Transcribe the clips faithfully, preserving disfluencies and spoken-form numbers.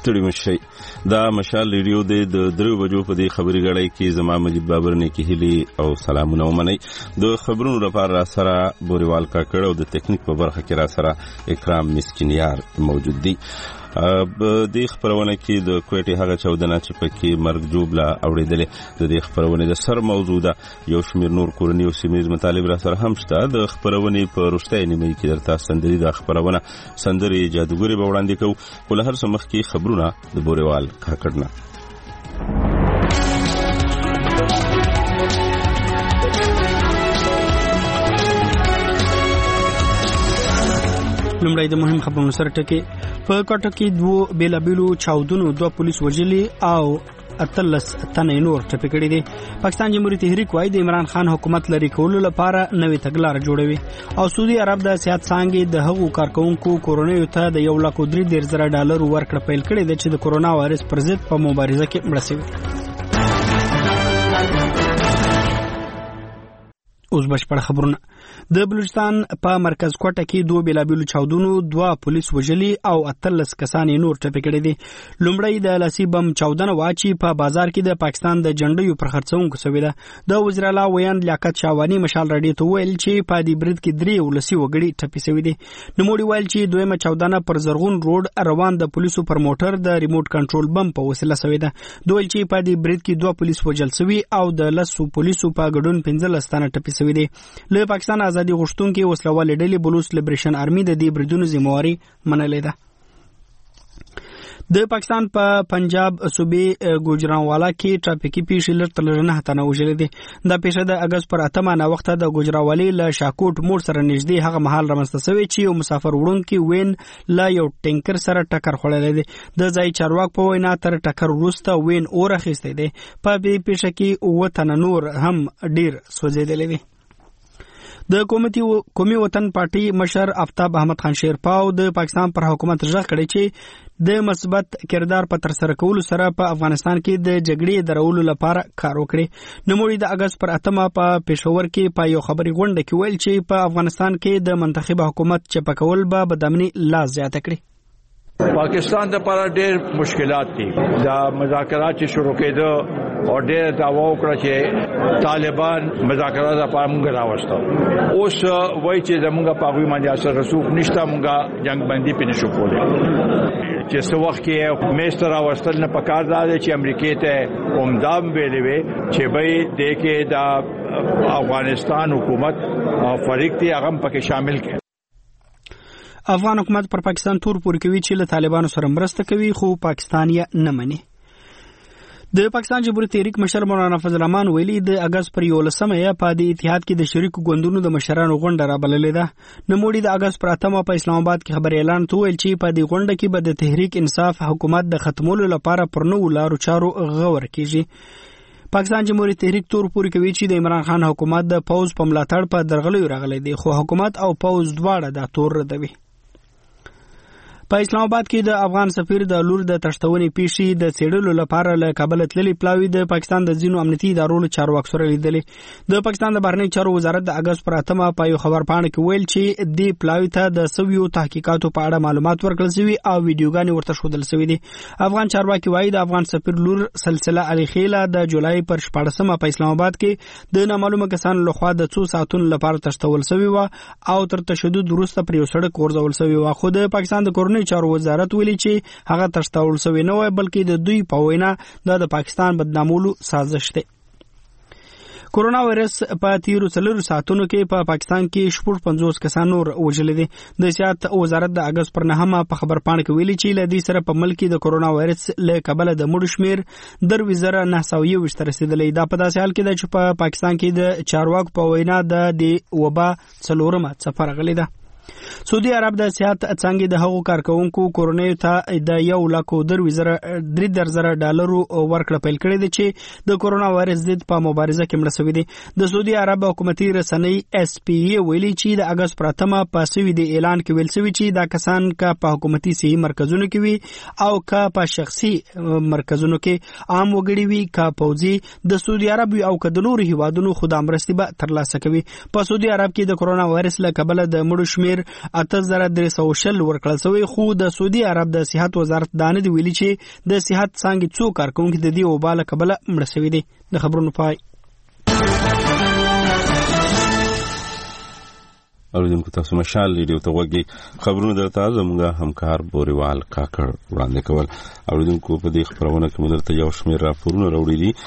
ستړي مشي. دا مشال ریډیو د درو بجو په دې خبري غړی کې زما مجید بابر نه کې هلي او سلامونه ومني. د خبرونو لپاره سره بوريوال کاکړ او د ټیکنیک په برخه کې را سره اکرام مسکینیار موجود دي. د خبرونه کې د کوټي هغه چودنه چې پکې مرګ جوبلا اوریدل د دې خبرونه د سر موضوع ده. یو شمیر نور کورنی او سیمه مطالب را سره هم شته. د خبرونه په رښتیا نیمه کې درته سندري د خبرونه سندري جادوګری به وړاندې کوو. ول هر څه مخ کې خبرونه د بوريوال کاکړنا. لومړی د مهم خبرونو سره ټکی. په کوټه کې دوه بیلابیلو چاودنو دوه پولیس وژلي او اتلس تنه نور ټپي کړي دي. پاکستان جمهوریت تحریک وايي د عمران خان حکومت لري کولو لپاره نوې تګلارې جوړوي او سعودي عرب د سیاست څنګه د هغو کارکونکو کورونیو ته د یو لک درې ډیر زره ډالر ورکړه پیل کړي د چې د کورونا وایرس پر ضد په مبارزه کې مړه شوی. اوس بشپړ خبرونه. د بلوچستان په مرکز کوټه کې دوه بیلابیلو چاودنو دوه پولیس وژلي او اتلس کسان نور ټپي کړي دي. لومړی د لاسي بم چاودنه واچي په بازار کې د پاکستان د جنډیو پر خرڅونکو سوي ده. د وزیر اعلی ویاند لیاقت شاوانی مشال رادیو ته ویل چې په دې برید کې درې ولسی وګړي ټپي شوي دي. نوموړي ویل چې دویمه چاودنه پر زرغون روډ روان د پولیسو پر موټر د ریموټ کنټرول بم په وسیله شوی ده. دوی چې په دې برید کې دوه پولیس وژل شوي او د لسو پولیسو په ګډون پنځلس تنه ټپي شوي دي. له پاکستان ازادي غوښتونکو وسلوال ډلې بلوچ لیبریشن آرمي د دې بریدونو ذمہواری منلې ده. د پاکستان په پنجاب صوبې ګوجرانوالا کې ټرافیکي پیښې لرته لرنه تنه وژلې دي. دا پیښه د اگست پر اتمه نه وخت د ګوجراوالي له شاکوټ موړ سره نږدې هغه محل رامنځته شوی چې یو مسافر وړونکي وین لا یو ټینکر سره ټکر خوړلې دي. د ځای چارواک په وینا تر ټکر وروسته وین اور اخیسته دي. په دې پیښه کې اوه تنه نور هم ډیر سوځېدلې دي. د قومي قومي وطن پارټي مشر آفتاب احمد خان شیرپاو د پاکستان پر حکومت ژغ کړی چې د مثبت کردار په تر سره کولو سره په افغانستان کې د جګړې درولو لپاره کار وکړي. نوموړي د اگست پر اتمه په پېښور کې په یو خبري غونډه کې ویل چې په افغانستان کې د منتخب حکومت چپکول به بدامني لا زیاته کړي. پاکستان د لپاره ډېر مشکلات دي. دا مذاکرات چې شروع کېده او ډېر دعوا وکړه چې طالبان مذاکرات لپاره موږ راوستو. اوس وایي چې زموږ په هغوی باندې اثر رسوخ نشته، موږ جنگ بندي پې نشو کولی. چې څه وخت کې میز ته راوستل نه پکار دا دی چې امریکې ته همدام ویلې وې چې بھئی دې کې د افغانستان حکومت فریق دی هغه پکې شامل کړي. افغان حکومت پر پاکستان تور پورې کوي چې له طالبانو سره مرسته کوي، خو پاکستان یې نه مني. د پاکستان جمهوریت تحریک مشر مولانا فضل الرحمن ویلي د اگست پر یولسمه یې په دې اتحاد کې د شریکو ګوندونو د مشرانو غونډه را بللې ده. نوموړي د اگست پر اتمه په اسلام آباد کې خبر اعلان وکړ چې په دې غونډه کې به د تحریک انصاف حکومت د ختمولو لپاره پر نوو لارو چارو غور کیږي. پاکستان جمهوریت تحریک تور پورې کوي چې د عمران خان حکومت د پوز په ملاتړ په درغلیو راغلی دی، خو حکومت او پوز دواړه دا تور ردوي. په اسلام آباد کې د افغان سفیر د لور د تشتونې پیښې د څېړلو لپاره له کابل تللي پلاوی د پاکستان د ځینو امنیتي ادارو له چارواکو سره لیدلې. د پاکستان د بهرنیو چارو وزارت د اگست پر اتمه په یو خبر پاڼه کې ویل چې دې پلاوی ته د سویو تحقیقاتو په اړه معلومات ورکړل شوي او ویډیوګانې ورته ښودل شوي دي. افغان چارواکي وایي د افغان سفیر لور سلسله علي خیله د جولای پر شپاړسمه په اسلام آباد کې د نامعلومه کسانو لخوا د څو ساعتونو لپاره تشتول شوی و او تر تشدد وروسته پر یو سړک ورځول شوی و. خو د پاکستان د کورنیو چارو وزارت ویلي چې هغه تشتول شوی نه وای، بلکې د دوی په وینا دا د پاکستان بدنامولو سازش دی. کورونا وایرس په تیرو څلورو ساعتونو کې په پاکستان کې شپږ پنځوس کسان نور وژل دي. د صحت وزارت د اگست پر نهمه په خبر پاڼه کې ویلي چې له دې سره په ملک کې د کورونا وایرس له کبله د مړو شمیر دروي زره نه سوه یو ویشت رسیدلی. دا په داسې حال کې ده چې په پاکستان کې د چارواکو په وینا د وبا څلورمه څپه راغلې ده. سعودي عرب د سیاحت څنګه د هغو کارکونکو کورونیو ته د یو لک درې زره درې زره ډالرو ورکړه پیل کړې ده چې د کورونا وایرس ضد په مبارزه کې مړه شوي دي. د سعودي عرب حکومتي رسنۍ اس پی ای ویلي چې د اگست پر اتمه په سوي د اعلان کې ویل شوي چې دا کسان که په حکومتي صحي مرکزونو کې وي او که په شخصي مرکزونو کې عام وګړي وي، که پوځي د سعودي عرب او که د نورو هیوادونو خو دا مرستې به ترلاسه کوي. په سعودي عرب کې د کورونا وایرس له کبله د مړو شمیر ډیر اته زره درې سوه شل ورکړل شوی، خو د سعودي عرب د صحت وزارت دا نه دی ویلي چې د صحت څانګې څو کارکونکي د دې وبا له کبله مړه شوي دي. د خبرونو پای. اوریدونکو تاسو مشال ریډیو ته وګورئ. خبرونه درته زموږ همکار بوریوال کاکړ وړاندې کول. اوریدونکو په دې خبرونه کې مدرته یو شمېر راپورونه راوړي دي.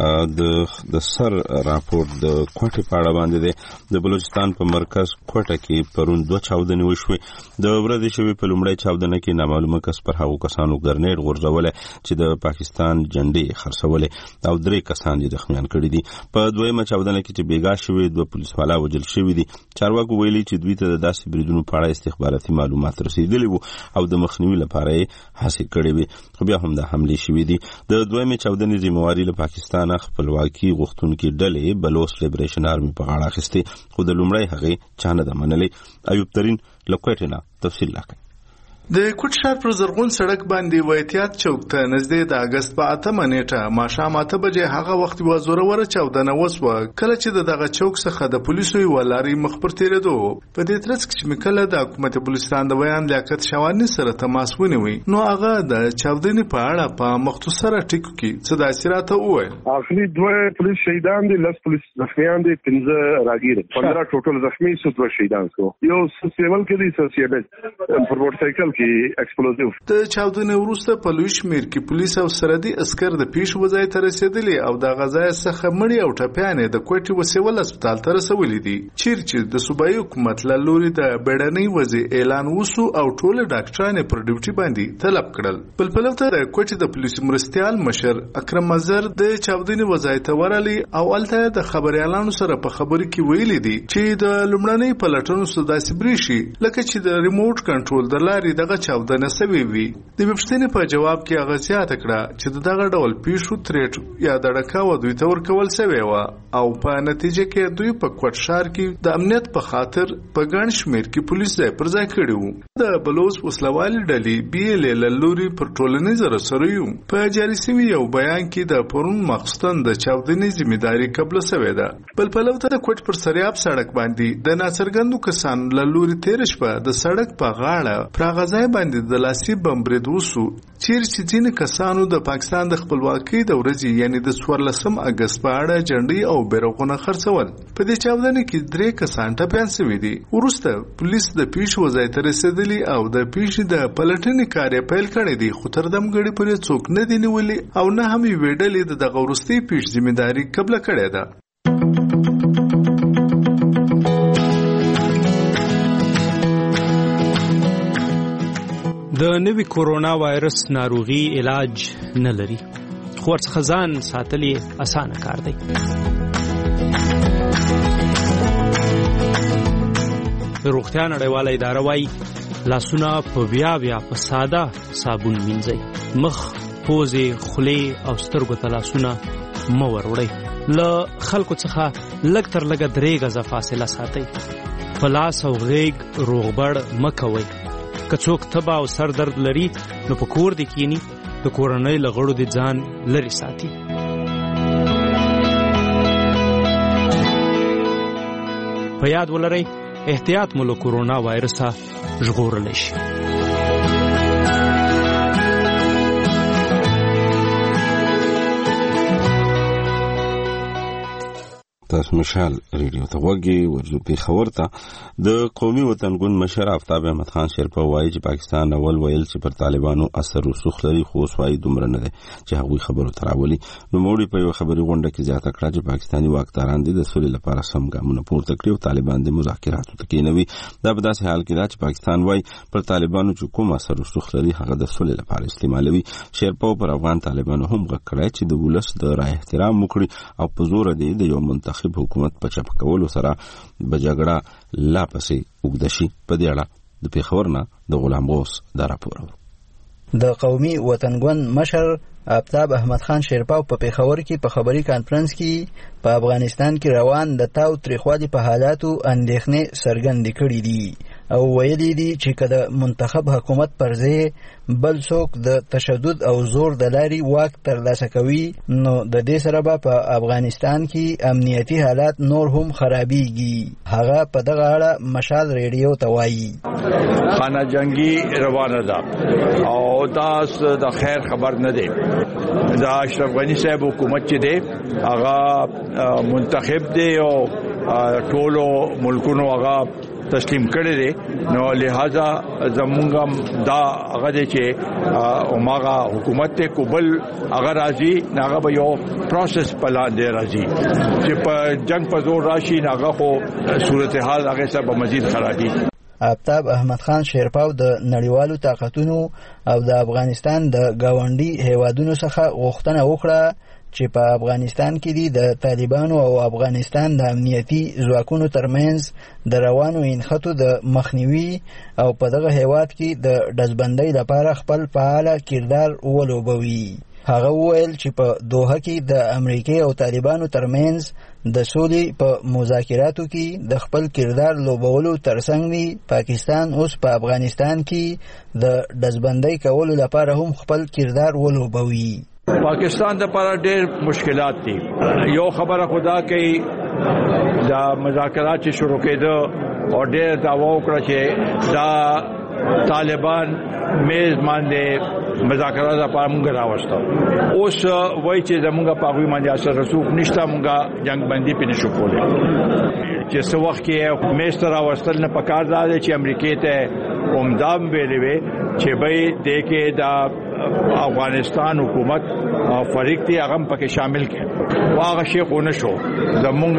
د د سر راپور د کوټې په اړه باندې دی. د بلوچستان په مرکز کوټه کې پرون دوه چاودنې وشوې. د ورځې شوې په لومړۍ چاودنه کې نامعلومه کس پر هغو کسانو ګرنیډ غورځولی چې د پاکستان جنډې خرڅولې او درې کسان یې زخمیان کړي دي. په دویمه چاودنه کې چې بیګا شوې دوه پولیس والا وژل شوي دي. چارواکو ویلي چې دوی ته د داسې بریدونو په اړه استخباراتي معلومات رسیدلي وو او د مخنیوي لپاره یې هڅې کړې وې، خو بیا هم د حملې شوې دي. د دویمې چاودنې ذمهواري له پاکستان خپلواکي غوښتونکي ډلې بلوچ لیبریشن آرمي په غاړه اخیستې، خو د لومړۍ هغې چا نه ده منلې. ایوب ترین له کوټې نه تفصیل راکړي. د کوټ ښار پر زرغون سړک باندې وایتیات چوک ته نږدې د اگست په اتمه نیټه ماښام اته بجې هغه وخت یوه زوروره چاودنه وسوه، کله چې د دغه چوک څخه د پولیسو یوه لارۍ مخ پر تېرېدو. په دې ترڅ کې چې مې کله د حکومت بلوچستان د بیان لیاقت شواني سره تماس ونیوی، نو هغه د چاودنې په اړه په مختصره ټکو کې څه داسې راته وویل. اخري دوه پولیس شهیدان دي، لس پولیس زخمیان دي، پنځه راګیر، پندرہ ټوټل زخمی شو، دوه شهیدان شو. یو سیول کې دي سوسیبل پر موټرسایکل کې ایکسپلوزیو. د چاودنې وروسته په لوی شمېر کې پولیس او سرحدي عسکر د پیښې وځای ته رسېدلي او د غزا څخه مړي او ټپیان د کوټې وسیول هسپتال ته رسولي دي، چیرې چې د صوبایي حکومت له لوري د بیړنۍ وضع اعلان وسو او ټول ډاکټران پر ډیوټي باندې طلب کړل. بل پلو ته د کوټې د پولیسو مرستیال مشر اکرم مظهر د چاودنې وځای ته ورغلی او هلته د خبريالانو سره په خبرو کې ویلي دي چې د لومړنۍ پلټنو څه داسې بریښي لکه چې د ریموټ کنټرول د لارې دغه چاودنه نسوي وي. د ویبشتنې په جواب کې هغه زیاته کړه چې د دغه ډول پیښو تریټ یا دړکاوه دوی ته ورکول شوی و او په نتیجه کې دوی په کوټ ښار کې د امنیت په خاطر په ګڼ شمېر کې پولیس ځای پر ځای کړي وو. د بلوچ وسلوالې ډلې بي ال ال له لوري پر ټولنیزو رسنیو په جاري شوي یو بیان کې د پرون ماخستن د چاودنې ذمہداري قبول شوې ده. بل پلو ته د کوټ پر سریاب سړک باندې د ناڅرګندو کسانو له لوري تیر شپه د سړک په غاړه پر غځای باندې د لاسي بم برید وسو، چیرې چې ځینې کسانو د پاکستان د خپلواکۍ د ورځې یعنی د څوارلسم اګست په اړه جنډۍ او بیرغونه خرڅول. په دې چاودنه کې درې کسان ټپیان شوي دي. وروسته پولیس د پیښې وځای ته رسېدلي او د پیښې د پلټنې کار یې پیل کړی دی، خو تر دمګړې پورې څوک نه دي نیولي او نه هم یوې ډلې د دغه وروستۍ پیښې ذمهداري قبوله کړې ده. د نوي کورونا وایرس ناروغي علاج نه لري، خو ورڅخه ځان ساتل یې اسانه کار دی. د روغتیا نړیواله اداره وایي لاسونه په بیا بیا په ساده صابون مینځئ، مخ، پوزې، خولې او سترګو ته لاسونه مه وروړئ. له خلکو څخه لږ تر لږه درې غزه فاصله ساتئ. په لاس او غیږ روغبړ مه کوئ. که څوک تبه او سر درد لري نو په کور دې کینی، د کورنۍ له غړو دې ځان لرې ساتي. په یاد ولرئ احتیاط مو له کورونا وایرسه ژغورلی شي. تاسو مشال ریډیو ته وګورئ. ورځو په خبر ته د قومي وطنګون مشر آفتاب احمد خان شیرپا وایي چې پاکستان اول ویل چې پر طالبانو اثر رسوخ لري، خو اوس وایي دومره نه دی چې هغوی خبرو ته راولي. نو موړي په یو خبري غونډه کې زیاته کړه چې پاکستاني واکداران دي د سولې لپاره سم ګامونه پورته کړي او طالبان د مذاکراتو ته کېنوي. دا په داسې حال کې ده چې پاکستان وایي پر طالبانو چې کوم اثر رسوخ لري هغه د سولې لپاره استعمالوي. شیرپا پر افغان طالبانو هم غږ کړی چې د ولس د رای احترام وکړي او په زور دی د یو منتخب حکومت په چپ کولو سره به جګړه لا پسې اوږده شي. په دې اړه د پېښور نه د غلام غوث دا راپور و. د قومي وطنګون مشر آفتاب احمد خان شیرپا په پېښور کې په خبري کانفرنس کې په افغانستان کې روان د تاو تریخوالي په حالاتو اندېښنې څرګندې کړې دي. او ویلي دي چې که د منتخب حکومت پر ځای بل څوک د تشدد او زور د لارې واک ترلاسه کوي نو د دې سره به په افغانستان کې امنیتي حالات نور هم خرابېږي. هغه په دغه اړه مشال ریډیو ته وایي خانه جنگي روانه ده او دا د خیر خبر نه دی. دا اشرف غنی صاحب حکومت چې دی هغه منتخب دی او ټولو ملکونو هغه تسلیم کړی دی نو لہذا زمونږ دا هغه دی چې اوماغه حکومت ته قبول هغه راځي هغه به یو پروسس پلان دی راځي چې په جنگ په زور راشي هغه خو صورتحال هغه سره مزید خرابي. آفتاب احمد خان شیرپاو د نړیوالو طاقتونو او د افغانستان د گاونډي هیوادونو څخه غوښتنه وکړه چې په افغانستان کې دي د طالبانو او افغانستان د امنیتي ځواکونو ترمنځ د روانو انخطو د مخنیوي او په دغه هیواد کې د ډزبندۍ لپاره خپل فعاله کردار ولوبوي. هغه وویل چې په دوحه کې د امریکای او طالبانو ترمنځ د سولې په مذاکراتو کې د خپل کردار لوبولو ترڅنګ پاکستان اوس په افغانستان کې د ډزبندۍ کولو لپاره هم خپل کردار ولوبوي. پاکستان د لپاره ډېر مشکلات دي. یو خبره خدا کوي دا مذاکرات چې شروع کېده او ډېر دعوا وکړه چې دا طالبان میز باندې مذاکرات لپاره موږ راوستو. اوس وایي چې زموږ په هغوی باندې اثر رسوخ نشته، موږ جنگ بندي پې نشو کولی. چې څه وخت کې میز ته راوستل نه پکار دا دی چې امریکې ته عمدام ویلې وې چې بھئی دې کې دا افغانستان حکومت فریق دی هغه پکې شامل کړي. واغه شی خو نشو. زمونږ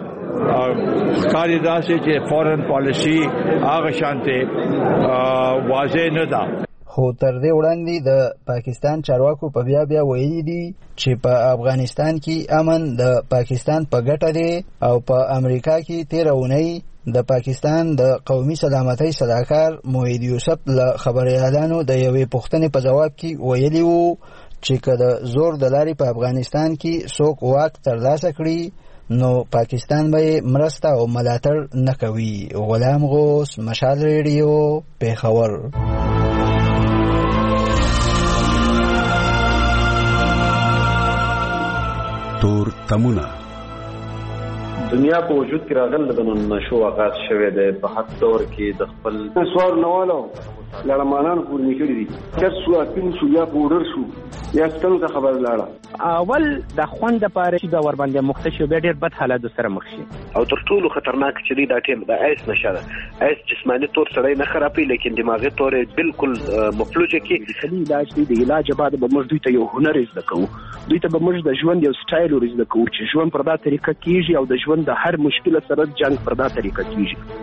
ښکاري داسې چې فورن پالیسي هغه شانته واضح نه ده. خو تر دې وړاندې د پاکستان چارواکو په بیا بیا ویلي دي چې په افغانستان کې امن د پاکستان په ګټه دی او په امریکا کې تیره اونۍ د پاکستان د قومي سلامتۍ صلاحکار موحد یوسف له خبریالانو د یوې پوښتنې په جواب کې ویلي وو چې که د زور د لارې په افغانستان کې څوک واک ترلاسه کړي نو پاکستان به مرسته او ملاتړ نه کوي. غلام غوث، مشال ریډیو، پیښور. تور تمونه دنیا په وجود کې راغل د نشو آغاز شوه د په حد دور کې د خپل سوار نوالو لړمانان پور نکړي دي چې سو اپین شو یا بورډر شو یا څنګه خبر لاړه اول د خوند لپاره چې دا ور باندې مختشو به ډیر بد حالات سره مخ شي او تر ټولو خطرناک چې دی دا ټیم د ایس نشه ایس جسمانی تور سره نه خرابي لیکن دماغي تور بالکل مفلوجه کې خلی علاج دی د علاج بعد به موږ دوی ته یو هنر زده کوو دوی ته به موږ د ژوند یو سټایل ورزده کوو چې ژوند پر دا طریقه کیږي او د ژوند د هر مشکل سره جنگ پر دا طریقه کیږي.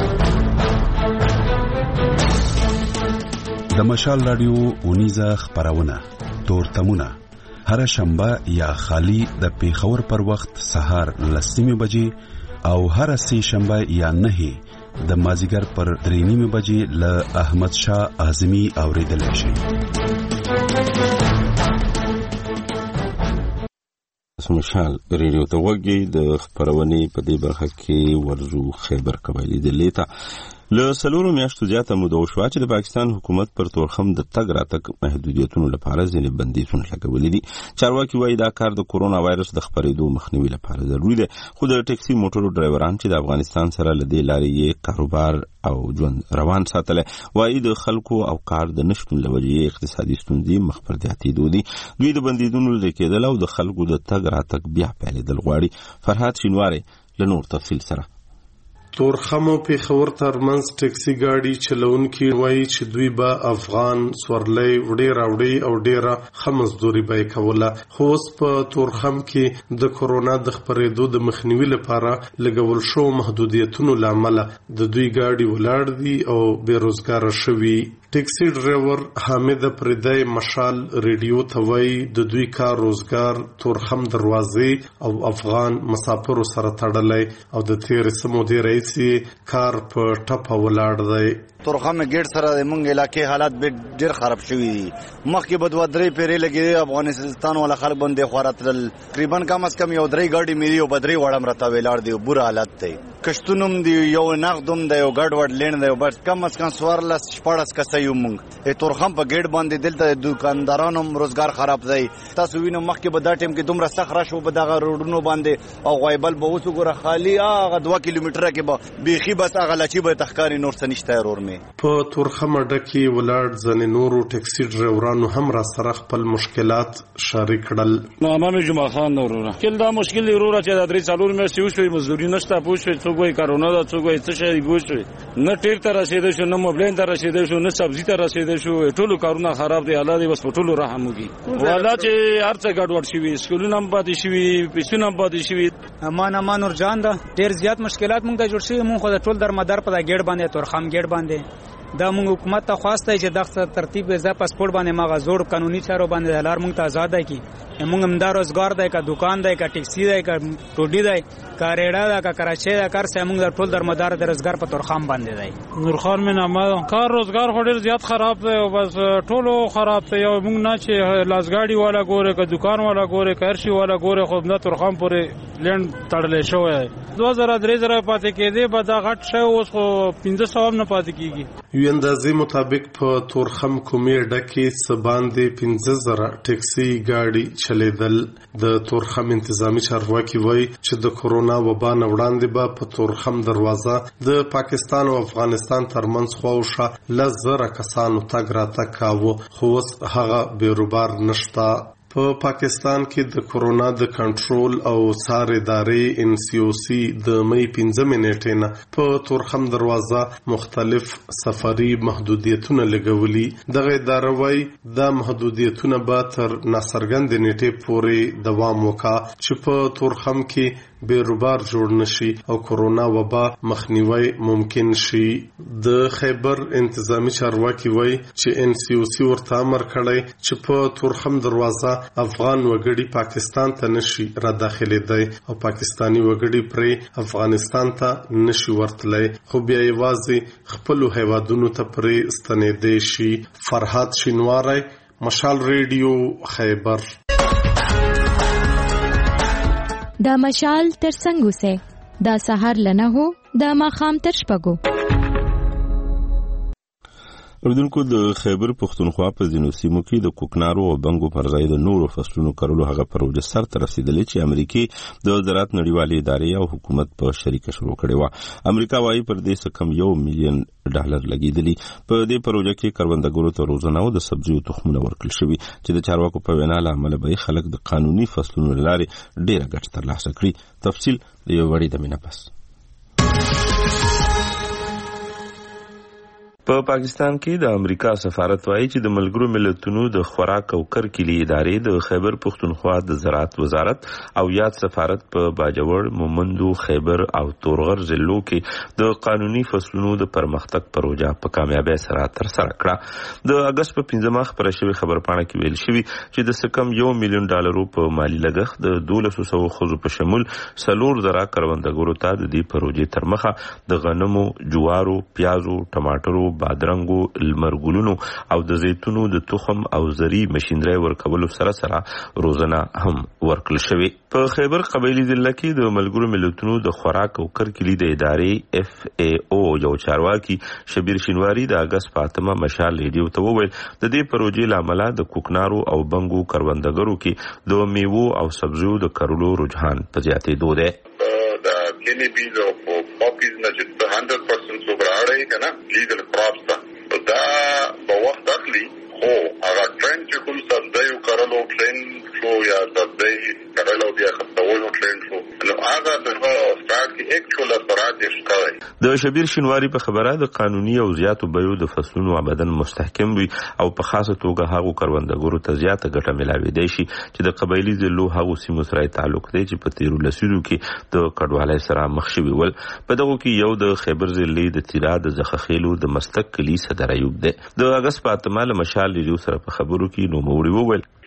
د مشال رادیو اونیزه خبرونه تور تمونه هر شنبه یا خالی د پیښور پر وخت سهار لسمه بجې او هر سه شنبه یا نه د مازیګر پر درې نیمه بجې ل احمد شاه اعظمي اوریدل شي. مشال ریډیو ته وګورئ د خبرونې په دې برخه کې ورزو خیبر قبایلی د لیتا له سلورو میاشتو زیاته موده وشوه چې د پاکستان حکومت پر تورخم د تګ راتګ محدودیتونو لپاره ځینې بندیزونه لګولي دي. چارواکي وایي دا کار د کورونا وایرس د خپرېدو مخنیوي لپاره ضروري دی، خو د ټیکسي موټرو ډرایوران چې د افغانستان سره له دې لارې یې کاروبار او ژوند روان ساتلی وایي د خلکو او کار د نشتون له وجې اقتصادي ستونزې مخ پر زیاتېدو دي. دوی د بندیزونو لرې کېدل او د خلکو د تګ راتګ بیا پیلېدل غواړي. فرهاد شینواری له نور تفصیل سره. تورخمو پیښور ترمنځ ټیکسي ګاډي چلونکي وایي چې دوی به افغان سورلۍ وړې راوړي او ډېره ښه مزدوري به یې کوله، خو اوس په تورخم کې د کورونا د خپرېدو د مخنیوي لپاره لګول شوو محدودیتونو له امله د دوی ګاډي ولاړ دي او بېروزګاره شوي. ټیکسي ډرایور حامد پردی مشال ریډیو ته وایي د دوی کار روزګار تورخم دروازې او افغان مسافرو سره تړلی او د تېرې څه مودې راهیسې کار په ټپه ولاړ دی. تورخم ګیټ سره د مونږ علاقې حالات به ډېر خراب شوي دي. مخکې به دوه درې پیرې لګېدې افغانستان والا خلک باندې خورا تلل، تقریبا کم از کم یو درې ګاډي مې دي او به درې واړه هم راته ولاړ دي. بوره حالت دی. کشتونم دی یو نغدم دی یو ګډ وډ لین دی بس کم از کم سوارلس شپاړس کسه یو مونږ ای تورخم په ګیټ باندې دلته دکاندارانو روزګار خراب دی تاسو وینئ مخکې به دا ټیم کې دومره سخت رش و به دغه روډونو باندې او غوایبل به اوس وګوره خالي هغه دوه کیلومتره کې به بیخي بس هغه لچې به تخکاري نور څه نشته رور مې په تورخم اډه کې ولاړ ځینې نورو ټکسي ډرایورانو هم را سره خپل مشکلات شریک کړل. نامه مې جمعه خان وروره کله دا مشکل دی وروره چې دا درې څلور میاشتې وشوې مزدوري نشته پوه شوې څوک وایي کرونا ده څوک وایي څه شی پوه شوې نه ټیر ته رسېدی شو نه موبلین ته رسېدی شو نه سبزي ته رسېدی شو ټولو کارونه خراب دی الله دې بس په ټولو رحم وکړي والله چې هر څه ګډوډ شوي سکولونه هم پاتې شوي پیسونه هم پاتې شوي. امان امان نورجان ده ډېر زیات مشکلات مونږ ته جوړ شوي مونږ خو د ټول درمدار په دا ګیټ باندې تورخم ګیټ باندې دا مونږ حکومت ته خواسته چې دغه ترتیب ز پاسپورت باندې ماغه زوړ قانوني چارو باندې لار مونږ ته آزاد کی مونږ هم دا روزګار دی کا دکان دی کا ټیکسي دی کا ټوډي دی کا ریډا دا کا کراچي دا کار سه مونږ ټول درمدار د روزګار په تورخم باندې دی. نور خان مې نامه کار روزګار خو ډېر زیات خراب دی او بس ټولو خراب دی یو مونږ نه چې لاسګاډي والا ګوره کا دکان والا ګوره کارشي والا ګوره خو نه تورخم پورې لند تړلې شوی دوه زره درې زره پاتې کېدی به دا غټ شی اوس خو پنځه سوه هم نه پاتې کېږي. یو اندازې مطابق په تورخم کومې اډه کې څه باندې پنځه زره ټکسي ګاډي چلیدل. د تورخم انتظامی چارواکي وایي چې د کورونا وبا نه وړاندې به په تورخم دروازه د پاکستان او افغانستان ترمنځ خواوشا لس زره کسانو تګ راتګ کاوه خو اوس هغه بیروبار نشته. په پاکستان کې د کورونا د کنټرول او څار ادارې ان سی او سی د مې پنځمې نیټې نه په تورخم دروازه مختلف سفري محدودیتونه لګولي. دغه اداره وايي دا محدودیتونه به تر ناڅرګندې نیټې پورې دوام وکړي چې په تورخم کې بیروبار جوړ نشي او کورونا وبا مخنیوي ممکن شي. د خیبر انتظامی چارواکي وایي چې ان سی او سی ورته امر کړی چې په تورخم دروازه افغان وګړي پاکستان ته نشي را داخليدای او پاکستانی وګړي پرې افغانستان ته نشي ورتلای خو بیا یوازې خپل هیوادونو ته پرې ستنېدای شي. فرحات شینواری مشال ریډیو خیبر. دا مشال تر څنګه سه دا سحر لنه هو دا ماخام تر شپګو. اردوونکو د خیبر پښتونخوا په ځینو سیمو کې د کوکنارو او بنګو پر ځای د نورو فصلونو کرلو هغه پروژه سر ته رسیدلې چې امریکای د زراعت نړیوالې ادارې او حکومت په شریکه شروع کړې و. امریکا وايي پر دې څه کم یو میلیون ډالر لګیدلی. په دې پروژه کې کروندګرو ته روزنه او د سبزیو تخمونه ورکړل شوي چې د چارواکو په وینا له امله به خلک د قانوني فصلونو لارې ډیره ګټه ترلاسه کړي. تفصیل د یو وړي د مینه پس. په پاکستان کې د امریکا سفارت وايي چې د ملګرو ملتونو د خوراک او کرکیلي ادارې د خیبر پښتونخوا د زراعت وزارت او یاد سفارت په باجوړ، مومندو، خیبر او تورغر ضلعو کې د قانوني فصلونو د پرمختګ پروژه په کامیابی سره ترسره کړه. د اگست په پنځمه خبره شوې خبرپاڼه کې ویل شوی چې د سکم یو میلیون ډالرو په مالی لګښت د دولسو سوو ښځو په شمول څلور زره کروندګرو ته د دې پروژې تر مخه د غنمو، جوارو، پیازو، ټماټرو، بادرنګو، لمرګلونو او د زیتونو د تخم او زری ماشينري ورکولو سره سره روزنه هم ورکړل شوې. په خیبر قبایلی ضلع کې د ملګرو ملتونو د خوراک او کرکیلي د ادارې اف ای او یو چارواکي شبیر شینواری د اگست پاتمه مشال ریډیو ته وویل د دې پروژې لامل د کوکنارو او بنګو کروندګرو کې د میوو او سبزیو د کرلو رجحان په زیاتېدو دی. د کینی بیز او پاپیز نه چې one hundred percent سوبراړی کنه لیدل کراپس ته دا په وخت اخلي خو هغه ټرند چې کوم سبزیو کرلو ټرند شو یا سبزی کرلو بیا خپلولو ټرند شو نو هغه د سٹارټ کې اکچوال اثرات ښکاري. د شبیر شینواری په خبره د قانوني او زیاتو بیو د فصلونو عبدن مستحکم وي او په خاصه توګه هغه کروندګرو ته زیاته ګټه ملاوي شي چې د قبایلی ضلعو هغه سیمو سره تعلق دی چې په تیرو لسیزو کې د کډوالۍ سره مخ شوي ول. په دغه کې یو د خیبر ضلع د تیرا د زخخیلو د مستق کلی صدر ایوب دی. د اگست پاتمه له مشال ریډیو سره په خبرو کې نو موري وویل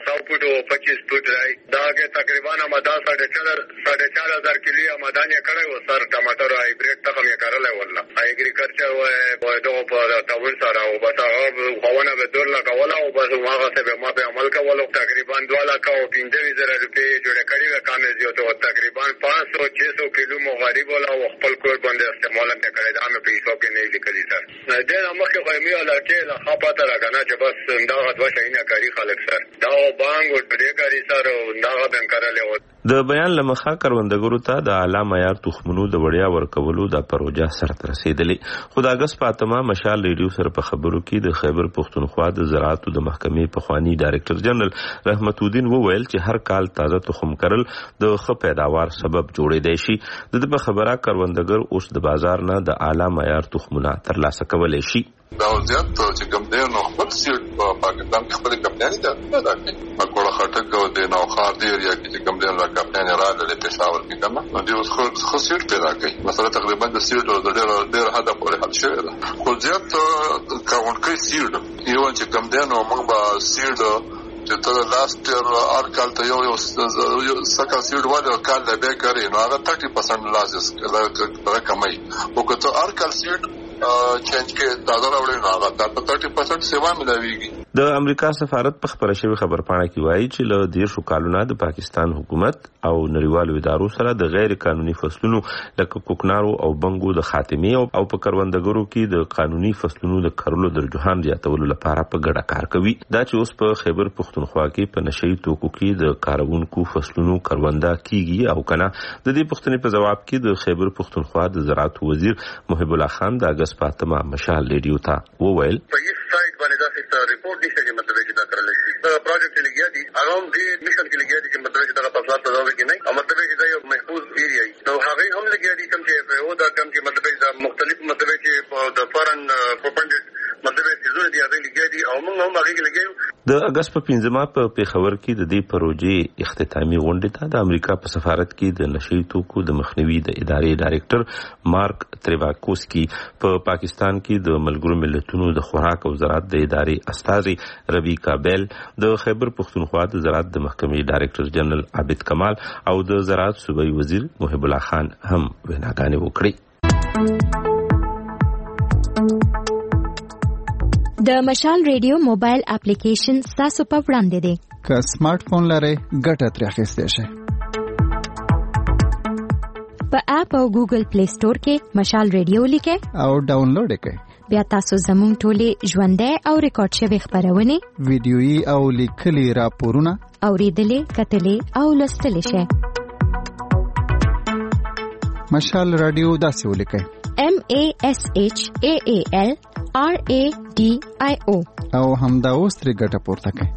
सौ फुट और पच्चीस फुट रही दागे तकरीबन आमदा साढ़े चार साढ़े चार हजार किलो आमदान ये करे वो सर टमाटर हाइब्रिड तक हम ये कर ले वाला एग्रीकल्चर वो दो पर टाउन सारा वो बस अब हवाना में दो लाख वाला वो बस वहां से वहां पे अमल का वाला तकरीबन दो लाख का तीन हजार रुपए जो कड़ी का काम है जो तो तकरीबन पाँच सौ छह सौ किलो मुगारिब वाला वो खपल कोर बंदे इस्तेमाल में करे दाम पैसों के नहीं लिखली सर दे हम के قیمی ولا کې لا خپاته راکنه چې بس دا غوا شینه کاری خلک سر دا بانګ او دې کاری سر دا بن کړل. د بیان لمخه کروندګرو ته د اعلی معیار تخمونو د وړیا ورکولو د پروژه سره رسیدلې. خداګس فاطمه مشال ریډیو سره په خبرو کې د خیبر پښتونخوا د زراعت د محکمې پخوانی ډایریکټر جنرال رحمت الدین وویل چې هر کال تازه تخم کرل د ښه پیداوار سبب جوړې دی شي. د دې په خبره کروندګر اوس د بازار نه د اعلی معیار تخمونه ترلاسه کولای شي. دا وضعیت چې کوم دی نو خپل سیټ په پاکستان کې خپل کمپنی ده دا کوي مکوړه خټک او د نوخار دی یا چې کوم دی نو کمپنی راغله پېښور کې کومه نو دی اوس خو سیټ پیدا کوي مثلا تقریبا د سیټ او د ډېر ډېر هدا پورې حل شوی ده. خو زیات کاونټي سیټ یو چې کوم دی نو موږ به سیټ چې تر لاست یې ار کال ته یو یو سکه سیټ والو کال له به کوي نو هغه thirty percent لازم رقمي او که ته ار کال سیټ چینج کې دادا راوړي نو هغه د thirty percent سیوا ملويږي. د امریکا سفارت په خبره شوی خبرپاڼه کې وایي چې له دیر شو کالونه د پاکستان حکومت او نړیوالو ادارو سره د غیر قانوني فصلونو لکه کوکنارو او بنګو د خاتمې او په کروندګرو کې د قانوني فصلونو د کرلو د رجحان زیاتولو لپاره په ګډه کار کوي. دا چې اوس په خیبر پښتونخوا کې په نشئی توکو کې د کارونکو فصلونو کرونده کیږي او کنه. د دې پوښتنې په جواب کې د خیبر پښتونخوا د زراعت وزیر محب الله خان د اگست فاطمه مشال ریډیو ته وویل report नहीं चाहिए मतलब कि कर ले प्रोजेक्ट के लिए थी अराउंड दे मिशन के लिए थी कि मतलब कि तफसीलात तो जावे कि नहीं मतलब कि ये महफूज एरिया है तो हावे हम लगे थी कम से कम वो दा कम के मतलब मुख्तलिफ मतलब कि द फॉरेन प्रोपेंडेड मतलब season دي هغه لګي دي او موږ هم هغه لګي. د اگست په پنځمه په پیښور کې د دې پروژې اختتامي غونډه ته د امریکا په سفارت کې د نشئی توکو د مخنیوي د ادارې ډایریکټر مارک تریواکوسکی په پاکستان کې د ملګرو ملتونو د خوراک او زراعت د ادارې استاذي ربیکا بیل د خیبر پښتونخوا د زراعت د محکمې ډایریکټر جنرال عابد کمال او د زراعت صوبایي وزیر محب الله خان هم ویناګانې وکړې. د مشال ریډیو موبایل اپلیکیشن تاسو په وړاندې دی. که سمارټ فون لرئ ګټه ترې اخیستی شئ. په اپ او ګوګل پلی سٹور کې مشال ریډیو لیکئ او ډاونلوډ کړئ. بیا تاسو زموږ ټولې ژوندۍ او ریکارډ شوي خبرونه ویډیويي او لیکلي راپورونه اوریدلې کتلې او لوستلې شئ. مشال رادیو داسې ولیکئ M A S H A A L R A D I O او همدا اوس ترې ګټه پورته کړئ.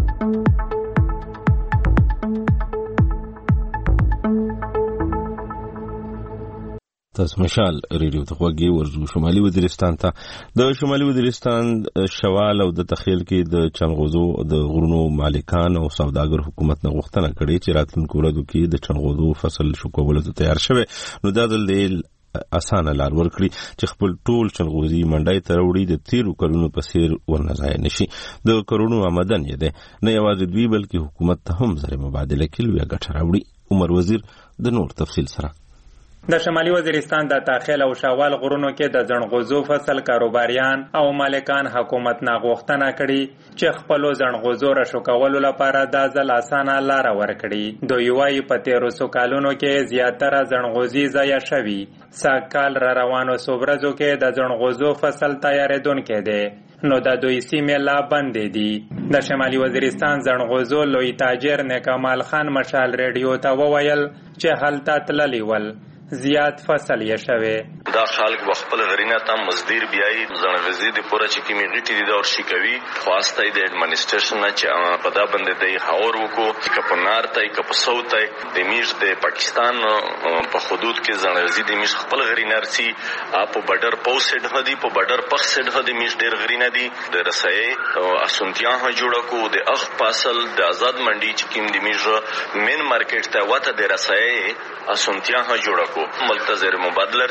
تاسو مشال ریډیو ته وګورئ. ورزو شمالي وزیرستان ته د شمالي وزیرستان شوال او د تخیل کې د چنغوزو د غرونو مالکان او سوداګر حکومت نه غوښتنه کړې چې راتلونکو ورځو کې د چنغوزو فصل شکولو ته تیار شوی. نو دا د اسانه لار ورکړي چې خپل ټول چنغوزي منډای ته وړي د تیرو کلونو په سیر ورنځای نشي. د کرونو آمدن یې ده نه یوازې دوی بلکې حکومت ته هم زر مبادله کې لویه ګټه راوړي. عمر وزیر د نور تفصیل سره. د شمالي وزیرستان د تاخیل او شاوال غرونو کې د زنغوزو فصل کاروباریان او مالکان حکومت نه غوښتنه کړې چې خپل زنغوزو را شو کولو لپاره د ځل اسانه لار ورکړي. دوی وايي په تیرو سو کالونو کې زیاتره زنغوزي ضایع شوي. ساکال را روانو صبرزو کې د زنغوزو فصل تیارېدونکې دی نو د دوی سیمې لا بندې دي. د شمالي وزیرستان زنغوزو لوی تاجر نیکمال خان مشال ریډیو ته وویل چې هلته تللی ول زیات فصل یې شوه. دا خلک خپل غرینه ته مزدور بیاي زنغوزي د پوره چې کیمې غټي دي اور شي کوي خواسته د اډمنسټریشن نه چې په دا باندې د هاور وکړو کپنار ته کپسوت د میش د پاکستان په حدود کې زنغوزي د میش خپل غرینه رسي په بارډر پوسټ هدي په بارډر پخسټ هدي میش ډیر غرینه دي د رسای او اسونتیا ها جوړ کو د اخ فاصل د آزاد منډي چې کیم د میش مین مارکیټ ته وته د رسای اسونتیا ها جوړ کو ملتزر مبادله رسي د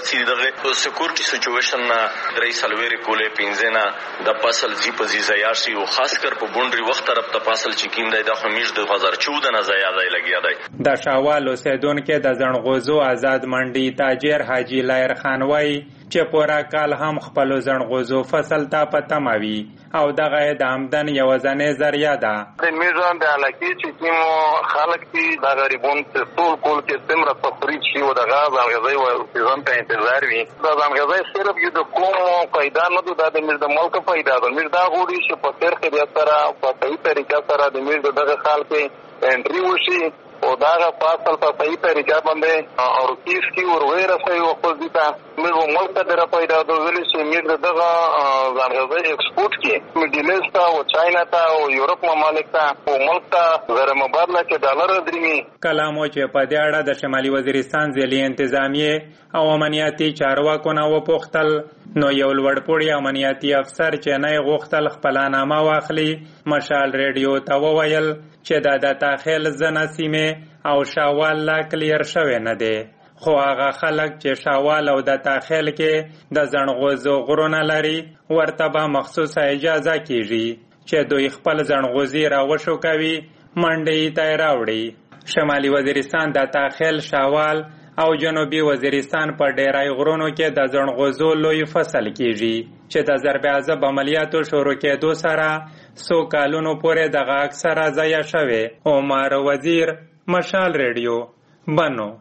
کولې سکیورټي سچويشن نه درې سلويري کولې پینځه نه د فصل زی په زی زیاشي او خاص کر په بونډري وخت طرف ته فصل چې کیندای د خمیش د دو هزار چودہ نه زیاده لګیا دی د شاوال اوسیدونکو د زنغوزو آزاد منډي تاجر حاجی لایر خان وای چې پورا کال هم خپل زنغوزو فصل ته پتموي او دغه د آمدن یو ځنې ذریعہ ده. د میزان د علاقې چې کوم خلک دي د غریبون څخه ټول کول کې څومره تفرید شي او د غاز غذای او سیزن ته انتظار وي دا غذای صرف یو د کوم پیدا نه ده د ملت ملک پیدا ده میر دا غوړي چې په تیر کې سره په صحیح طریقه سره د میر دغه خال کې انټری وشي او دا فصل په صحیح طریقه باندې او کیس کی ور وې رسوي او خو دې ته موږ ملک ته پیدا دوزلی چې موږ دغه ځانګړي ایکسپورت کې مډل ایسټ او چاینا ته او یورپ ممالک ته او ملک ته زر مبادله کې ډالر درېمي کلامو چې په دې اړه د شمالي وزیرستان ځلې انتظامیه او امنیتي چارواکو نه وپوښتل نو یو لوړپوړی امنیتي افسر چې نه غوښتل خپلنامه واخلي مشال ریډیو ته وویل چې دا د تاخیل زنه سیمه او شاوال لا کلیر شوی نه دی خو هغه خلک چې شاوال او د تاخیل کې د زنغوزو غرونه لري ورته به مخصوصه اجازه کیږي چې دوی خپل زنغوزي راوشو کوي منډي ته راوړي. شمالي وزیرستان د تاخیل شاوال او جنوبي وزیرستان په ډیرای غرونو کې د زنغوزو لوی فصل کیږي چې د ضرب عذاب عملیاتو شروع کېدو سره سو کالونو پورې دغه اکثره ضایع شوی. عمر وزیر مشال ریډیو بنو.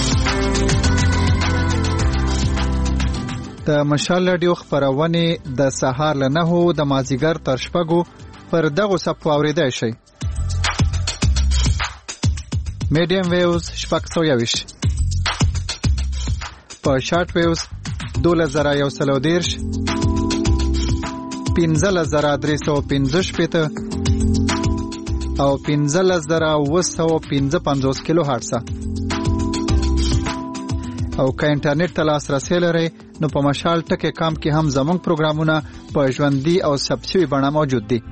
د مشال رادیو خبرونه د سهار له نهو د مازیګر تر شپږو پر دغه صفو اوریدای شي. میډیم ویوز شپږ سوه یویش په شارټ ویوز دوله زره یو سلو دیرش پنځله زره درې سوه پنځه شپېته او پنځله زره اوه سوه پنځه پنځوس کیلو هرټزه او که انټرنیټ ته لاسرسی لرئ نو په مشال ټکی کام کې هم زموږ پروګرامونه په ژوندي او ثبت شوي بڼه موجود دي.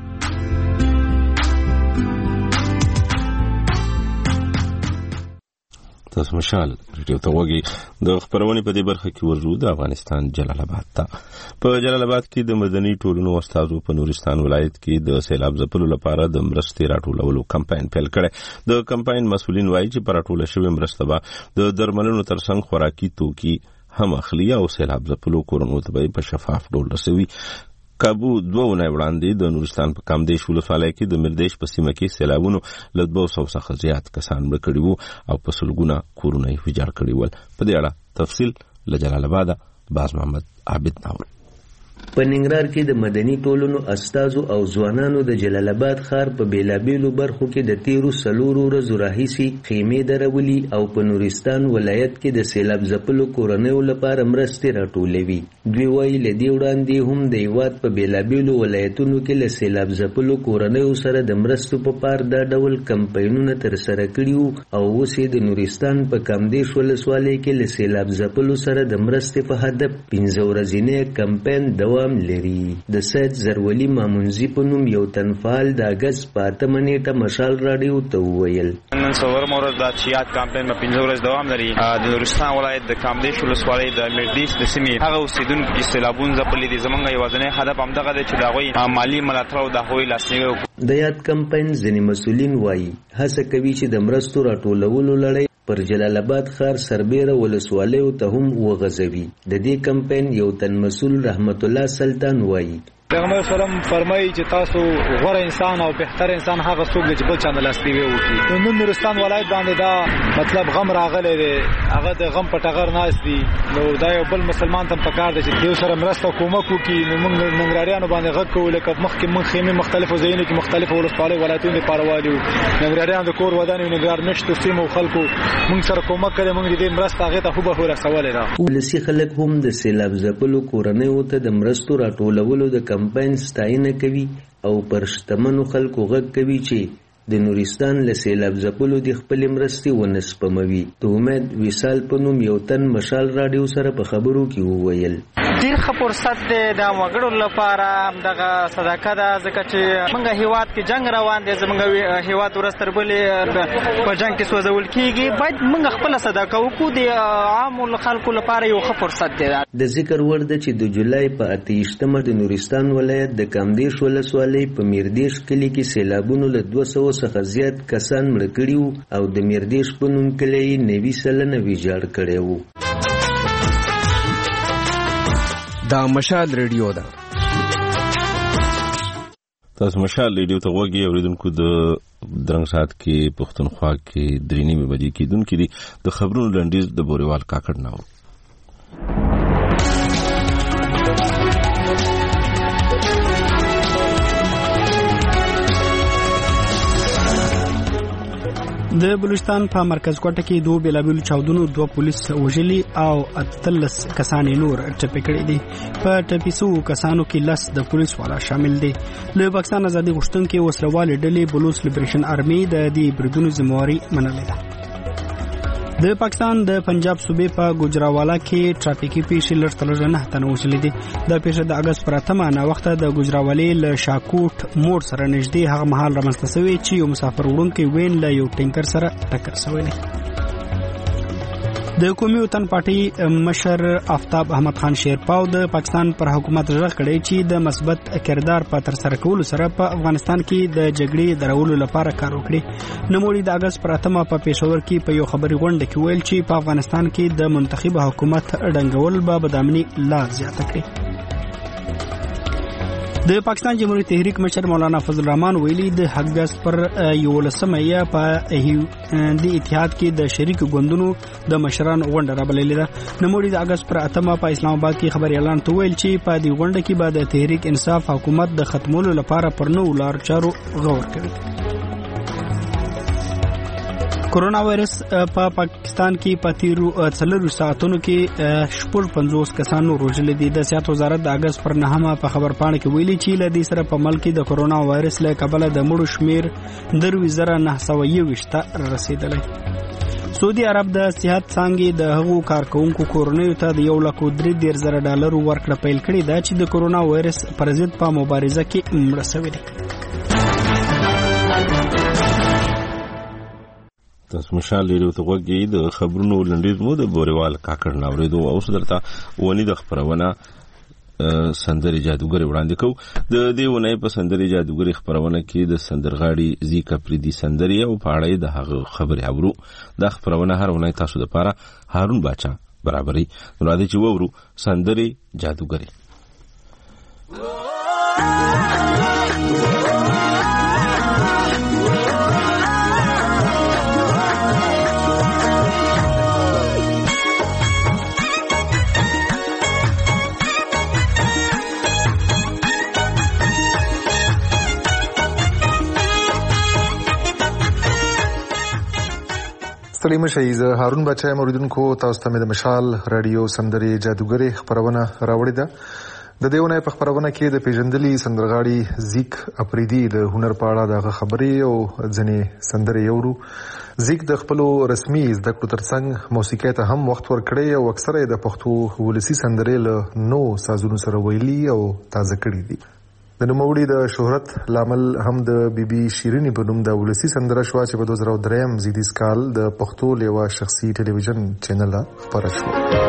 تاسو مشال ریډیو ته وګورئ. د خبرونه په دې برخه کې ورزو د افغانستان جلال آباد ته. په جلال آباد کې د مدني ټولنو استادو په نورستان ولایت کې د سیلاب ځپلو لپاره د مرستې راټولولو کمپاین پیل کړي. د کمپاین مسؤلین وایي چې پر راټول شوی مرسته به د درملونو ترڅنګ خوراکي توکي هم اخلي او سیلاب ځپلو کورونو ته په شفاف ډول رسوي. کابو دوه ونې وړاندې د نورستان په کامدیش ولسوالۍ کې د مردیش په سیمه کې سیلابونو له دوه سوو څخه زیات کسان مړه کړي وو او په سلګونه کورونه یې ویجاړ کړي ول. په دې اړه تفصیل له جلال آباد باز محمد عابد ناول. په ننګرهار کې د مدني ټولنو استازو او ځوانانو د جلال آباد ښار په بیلابیلو برخو کې د تیرو څلورو ورځو راهیسې خیمې درولي او په نورستان ولایت کې د سیلاب ځپلو کورنیو لپاره مرستې راټولوي. دوی وایي له دې وړاندې هم د هېواد په بیلابیلو ولایتونو کې له سیلاب ځپلو کورنیو سره د مرستو په پار دا ډول کمپاینونه ترسره کړي وو او اوس یې د نورستان په کامدیش ولسوالۍ کې له سیلاب ځپلو سره د مرستې په هدف پنځه ورځنی کمپاین دوام لري. د سید زرولی مامونزی په نوم یو تنفعال د اګست په اتمه نیټه مشال راډیو ته وویل نن څلورمه ورځ د چیات کمپاین په پنځه ورځې دوام لري. د نورستان ولایت د کامدیش ولسوالۍ د مردیش د سیمې هغه اوسیدونکو چې سیلابونه ځپلي دي زموږ یوازینی هدف همدغه دی چې د هغوی مالي ملاتړ او د هغوی لاسنیوی وکړو. د یاد کمپاین ځینې مسؤلین وایي هڅه کوي چې د مرستو راټولولو لړۍ پر جلال آباد ښار سربیره ولسوالیو ته هم وغځوي. د دې کمپاین یو تن مسؤل رحمت الله سلطان وایي پیغمبر سلام فرمایي چې تاسو غوره انسان او بهتر انسان هغه څوک دی چې بل چا نه لاسنیوی وکړي. نو نورستان ولایت باندې دا مطلب غم راغلی دی هغه د غم په ټغر ناست دي نو دا یو بل مسلمان ته پکار دی چې یو سره مرسته کومک وکړي. نو موږ ننګرهاریانو باندې غږ کوو لکه مخکې موږ خیمې مختلفو ځایونو کې مختلفو ولسوالۍ ولایتونو دپاره والي وو. ننګرهاریان د کور ودانې ننګرهار میشتو سیمو خلکو موږ سره کومک کړی موږ دې مرسته هغې ته هوبهو رسولې ده. ولسي خلک هم د سیلاب ځپلو کورنیو ته د مرستو راټولولو د کمپاین ستاینه کوي او پر شتمنو خلکو غږ کوي چې د نورستان له سیلاب ځپلو د خپلې مرستې ونه سپموي. د امید وصال په نوم یو تن مشال راډیو سره په خبرو کې وویل ډېر ښه فرصت دی د وګړو لپاره همدغه صدقه ده، ځکه چې موږ هېواد کې جنګ روان دی، زموږ هېواد ورځ تر بلې په جنګ کې سوځول کېږي. باید موږ خپله صدقه وکړو، د عامو خلکو لپاره یو ښه فرصت دی. د ذکر وړ ده چې د جولای په اته ویشتمه د نورستان ولایت د کامدیش ولسوالۍ په میردیش کلي کې سیلابونو له دوه سوو څخه زیات کسان مړه کړي وو او د میردیش په نوم کلی یې نوي سلنه ویجاړ کړی وو. دا مشال ریډیو ده. تاسو مشال ریډیو ته غوږی اوریدونکو. د درنګ سات کې پښتونخوا کې درې نیمې بجې کېدونکې دي. د خبرونو لنډیز د بوریوال کاکړ نه و. د بلوچستان په مرکز کوټه کې دوه بېلابېلو چاودنو دوه پولیس وژلي او اتلس کسان نور ټپي کړي دي. په ټپي شوو کسانو کې لس د پولیس والا شامل دي. له پاکستان ازادي غوښتونکي وسلوالې ډلې بلوچ لیبریشن آرمي د دې بریدونو ذمہواري منلې ده. د پاکستان د پنجاب صوبې په ګوجراوالا کې ټرافیکي پیښې لږ تر لږه نه تنه وشلې دي. دا پیښه د اګست پر اتمه ناوخته د ګوجراوالې له شاکوټ موړ سره نږدې هغه مهال رامنځته شوې چې یو مسافر وړونکی وین له یو ټینکر سره ټکر شوی دی. د قومي وطن پارټي مشر آفتاب احمد خان شیرپاو د پاکستان پر حکومت غږ کړی چې د مثبت کردار په تر سره کولو سره په افغانستان کې د جګړې درولو لپاره کار وکړي. نوموړي د اګست پر اتمه په پېښور کې په یو خبري غونډه کې ویل چې په افغانستان کې د منتخب حکومت ډنګول به بدامني لا زیاته کړي. د پاکستان جمهوریت تحریک مشر مولانا فضل الرحمن ویلي د اګست پر یولسمه یې په د اتحاد کې د شریکو ګوندونو د مشرانو غونډه رابللې ده. نوموړي د اګست پر اتمه په اسلام آباد کې خبري اعلان ته ویل چې په دې غونډه کې به د تحریک انصاف حکومت د ختمولو لپاره پر نو لار چارو غور کوي. کورونا وایرس په پاکستان کې په تیرو څلورو ساعتونو کې شپږ پنځوس کسان روزل دي. د صحت وزارت د اګست پر نهمه په خبرپاڼه کې ویلي چې له دې سره په ملک کې د کورونا وایرس له کبله د مړو شمیر دروي زره نه سوه یوویشت ته رسیدلی. سعودي عرب د صحت څانګې د هغو کارکونکو کورنیو ته د یو لک درې دېرش زره ډالرو ورکړه پیل کړې ده چې د کورونا وایرس پر ضد په مبارزه کې مړه شوي دي. تاسو مشال لري ته غوږی د خبرونو لنډیز مو د بوریوال کاکړ نه اوریدو او اوس درته ونی د خبرونه سندري جادوګر وړاندې کو. د دې ونی په سندري جادوګر خبرونه کې د سندرغاړي زیکا پریدي سندري او پاړې د هغه خبري اورو. د خبرونه هر ونی تاسو د پاره هارون باچا برابرۍ نو راځي چې وورو سندري جادوګر. ستړي مشئ. زه هارون بچا یم. اوریدونکو تاسو ته مې د مشال راډیو سندري جادوګري خبرونه راوړې ده. د دې ونې په خبرونه کې د پیژندلي سندرغاړي زیک اپریدي د هنر په اړه دغه خبرې او ځینې سندرې یورو. زیک د خپلو رسمي زده کړو ترڅنګ موسیقۍ ته هم وخت ورکړی او اکثره یې د پښتو ولسي سندرې له نو سازونو سره ویلي او تازه کړي دي. د نوموړي د شهرت لامل هم د بی بی شیرینی په نوم د ولسي سندره شوه چې په دوه زره درې زیږدیز کال د پښتو لیوه شخصي ټلویزیون چینل خپره شوه.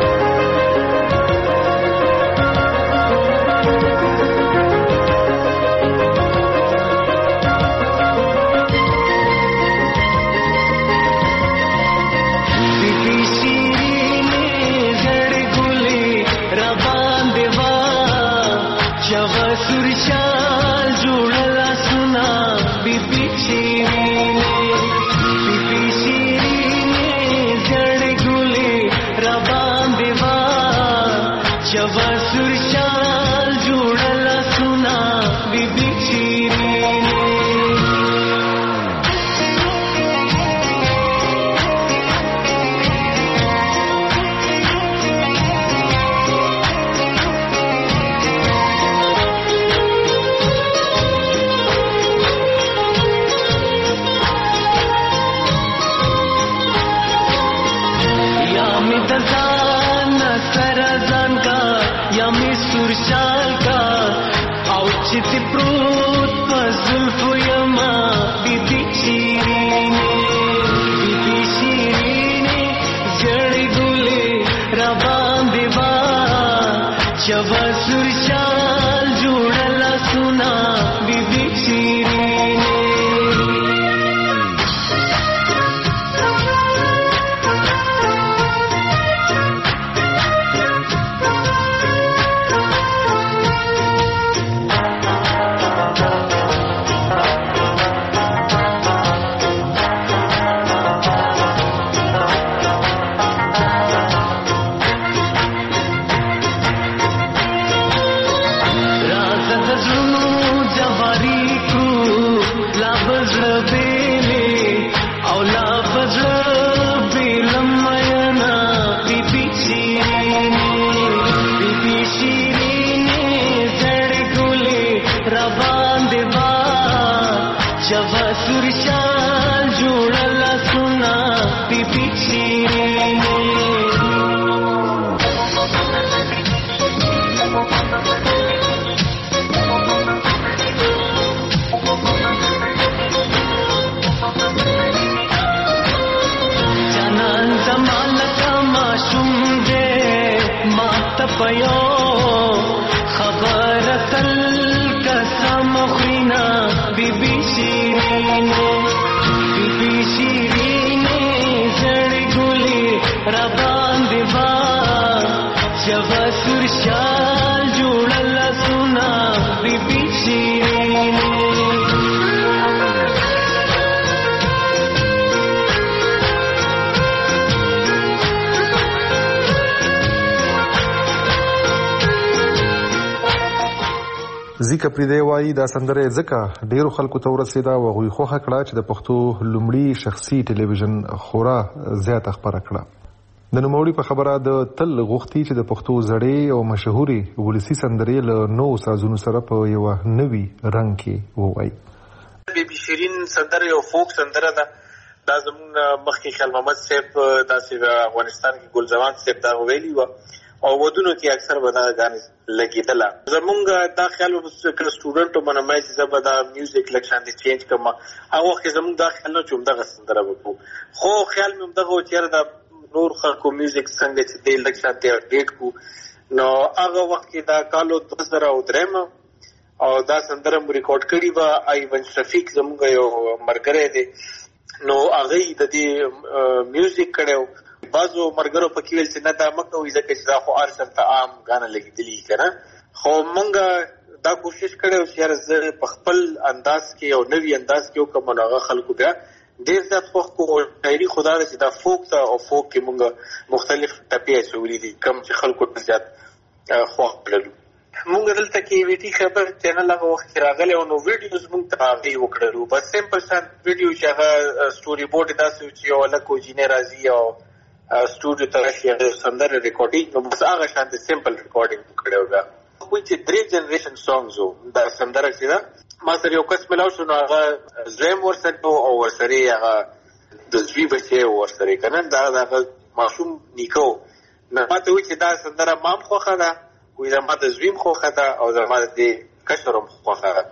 می دزان سرزان کا یا می سرشال کا او چت پروت پزلف یما بی بی شیرینی بی بی شیرینی جڑی گلی ربان دیوا چوا سرشال جوڑلا سنا بی بی شیرینی پيو خبر تل قسم خرينا بيبي شيرين بيبي شيرين زړ ګلي را باندې وا جوا سرشال جوړل سنا بيبي شيرين زیکه پریدي وایي دا سندره ځکه ډیرو خلکو ته ورسېده او هغوی خوښه کړه چې د پښتو لومړي شخصي ټلویزیون خورا زیاته خپره کړه. د نوموړي په خبره د تل غوښتي چې د پښتو زړې او مشهوري ولسي سندرې له نوو سازونو سره په یوه نوي رنګ کې ووایي. بیبي شیرین سندره یو فوک سندره ده. دا زموږ مخکې خیال محمد صاحب داسې افغانستان کې ګل زمان صاحب دا ویلي وه او ودونو کې اکثر به دا غانې لګېدله. زمونږ دا خیال کله سټوډنټو باندې مې چې زه به دا میوزیک لږ شانتې چینج کړم. هغه وخت کې زمونږ دا خیال نه چې همدغه سندره به کوو، خو خیال مې همدغه و چې یاره دا نور خلکو میوزیک څنګه چې دی لږ شانتې اپډېټ کړو. نو هغه وخت کې دا کالو دوه زره او درېیم او دا سندره مو ریکارډ کړې وه. ایون شفیق زمونږ یو ملګری دی، نو هغه د دې میوزیک کړی و. بعضو ملګرو پکې ویل چې نه دا مه کوئ ځکه چې دا خو هر چل ته عام ګانه لګېدلي که نه. خو مونږ دا کوشش کړی و چې یاره زه په خپل انداز کې یو نوي انداز کې وکړم نو هغه خلکو بیا ډېر زیات خوښ کړو. شاعري خو دا ده چې دا فوک ده او فوک کې مونږ مختلف ټپې اچولي دي کوم چې خلکو ډېر زیات خوښ کړلو. مونږ دلته کې وی ټي خبر چینل هغه وخت کې راغلی او نو ویډیوز مونږ ته هغې وکړلو. بس سیمپل شانت ویډیو چې هغه سټوري بورډ یې داسې و چې یو هلک وجینې راځي او سټوډیو ته راشي هغه سندره ریکارډینګ، نو بس هغه شانتې سیمپل ریکارډینګ مو کړی و. بیا کوم چې درې جنریشن سانګز و دا سندره چې ده ما سره یو کس ملاو شو نو هغه زویم ورسره و او ورسره یې هغه د زوی بچی و ورسره که نه دا د هغه ماشوم نیکه و. نو ما ته وایي چې دا سندره ما هم خوښه ده، وایي زما د زوی هم خوښه ده او زما د دې کشر هم خوښه ده.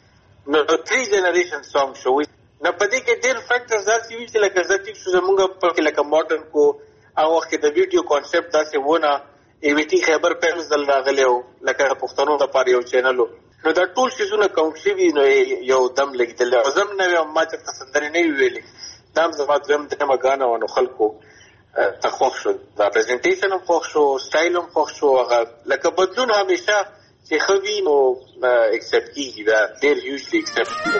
نو درې جنریشن سانګ شو. نو په دې کې ډېر فیکټرز داسې وي چې لکه زه ټیک شو زمونږ پکې لکه ماډرن کو هغه وخت کې د ویډیو کانسپټ داسې ونه ای وی ټي خیبر پیمز دل راغلی و لکه د پښتنو لپاره یو چینل و. نو دا ټول څیزونه کوم شوي نو یو دم لګېدلی او زه هم نه ویم ما چېرته سندرې نه وي ویلې. دا هم زما دویم درېیمه ګانه وه نو خلکو ته خوښ شو. دا پرزنټیشن هم خوښ شو، سټایل هم خوښ شو. هغه لکه بدلون همیشه چې ښه وي نو اکسپټ کېږي، دا ډېر هیوجلی اکسپټ کېږي.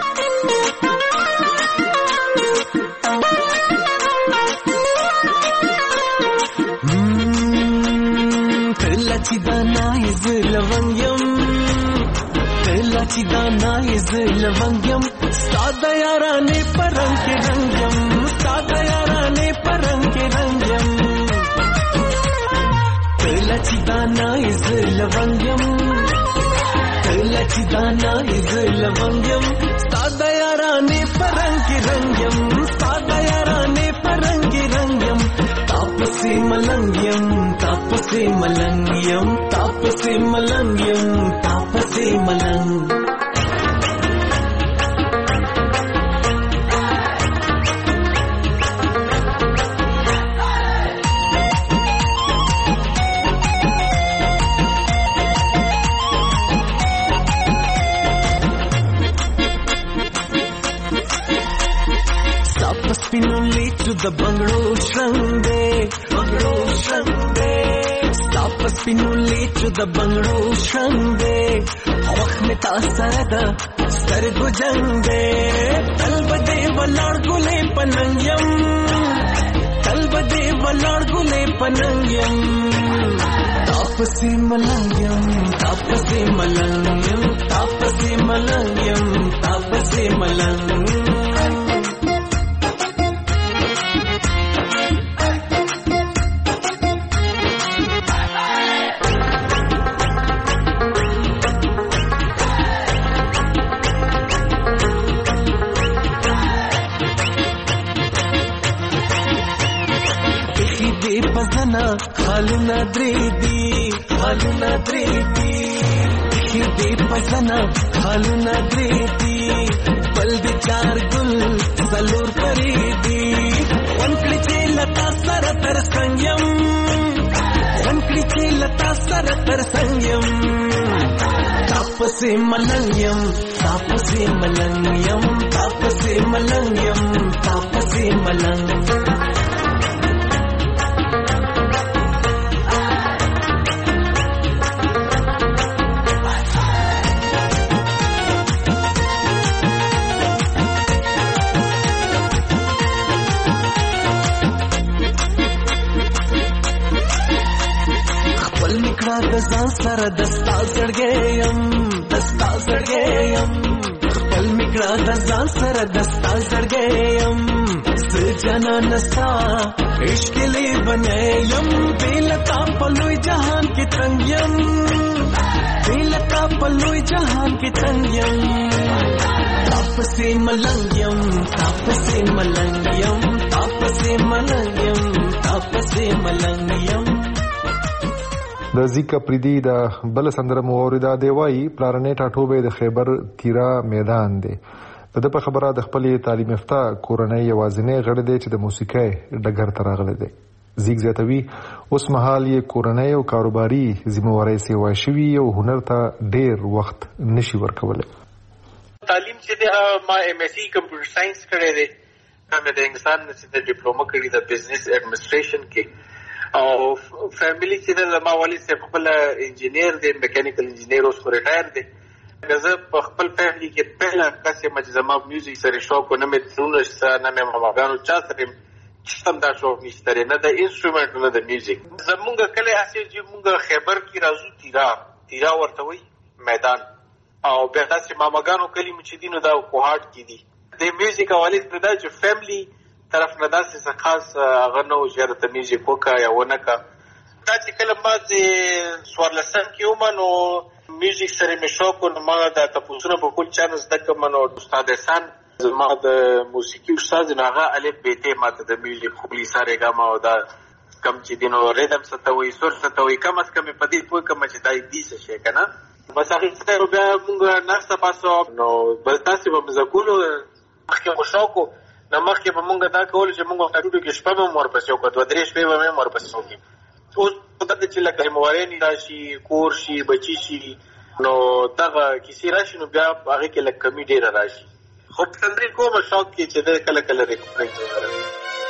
چې دا نایز لونګ یم کله چې دا نایز لونګ یم ستا د یارانې په رنګ کې رنګ یم ستا د یارانې په رنګ کې رنګ یم کله چې دا نایز لونګ یم کله چې دا نایز لونګ یم ستا د یارانې په رنګ کې رنګ یم ستا د یارانې په رنګ کې رنګ یم تا په तापसे मलंग्यम तापसे मलंग्यम तापसे मलंग्यम तापसे मलंग to the bungalow shrande bungalow shrande stop spinuli to the bungalow shrande wakh mein tasada sar gujande talbade walad gule panangyam talbade walad gule panangyam tapasi malangyam tapasi malangyam tapasi malangyam tapasi malangyam خالونا دريدي خالونا دريدي خدي پسنا خالونا دريدي بلد چار گل سلور پريدي ونکړي چې لتا سره تر څنګم ونکړي چې لتا سره تر څنګم تاپسه ملنګم تاپسه ملنګم تاپسه ملنګم تاپسه ملنګ ځان سره دستا زړګیم دستا زړګیم خپل میکړه د ځان سره دستا زړګیم سجنا نستا عشق لی بنیم بیلتا پلوی جهان کی تنگیم بیلتا پلوی جهان کی تنگیم تاپسی ملنگیم تاپسی ملنگیم تاپسی ملنگیم تاپسی ملنگیم د زیک پریدي د بل سندره موردا دی وای پلارنې ټاټوبه د خیبر تیرا میدان دی د په خبره د خپل تعلیم یافته کورنۍ یوازینی غړ دی چې د موسیقۍ ډګر ته راغلی دی زیک زیاتوي اوس مهال یې کورنۍ او کاروباري ذمہوارۍ سیوا شوی او هنر ته ډیر وخت نشي ورکولای تعلیم چې ما ایم ایس سی کمپیوټر ساينس کړی دی مې د انګلیسان نه ډیپلوما کړی د بزنس ایڈمنسټریشن کې او فیملی چې د ما والد صاحب خپل انجینیر دی میکانیکل انجینیر اوس خو ریټایر دی زه په خپل فیملی کې پهله کس یم چې زما میوزیک سره شوق نه مې ترونه شته نه مې ماماګانو چا سره هم دا شوق نشته نه د انسټرومنټ نه د میوزیک زمونږ کله اسې چې مونږ خیبر کې راځو تیرا تیرا ورته وي میدان او بیا داسې ماماګانو کلي چې دي نو دا کوهاټ کې دي د میوزیک حواله ته دا چې فیملی طرف نه داسې څه خاص هغه نه و چې ته میوزیک وکړه یا ونه کړه دا چې کله ما چې څوارلسم کې وم نو میوزیک سره مې شوق و نو ما دا تپوسونه په کل چا نه زده کړم نو استاد احسان زما د موسیقي استاد نو هغه الف بیتې ما ته د میوزیک خپلې سارې ګام او دا کم چې دی نو ریدم څه ته وایي سور څه ته وایي کم از کم په دې پوه کړم چې دا دې څه شی که نه بس هغې سره بیا مونږ ناسته پاسه نو بل تاسې به مې زه کولو مخکې مو شوق و نو مخکې به مونږ دا کول چې مونږ ټاټوټو کې شپه به م ورپسې وکړو دوه درې شپې به مې هم ورپسې وکړي اوس دا ده چې لکه ذمهوارۍ راشي کور شي بچي شي نو دغه کیسې راشي نو بیا هغې کې لږ کمي ډېره راشي خو په سندرې کومه شوق کې چې دی کله کله ریکارډینګ وکړم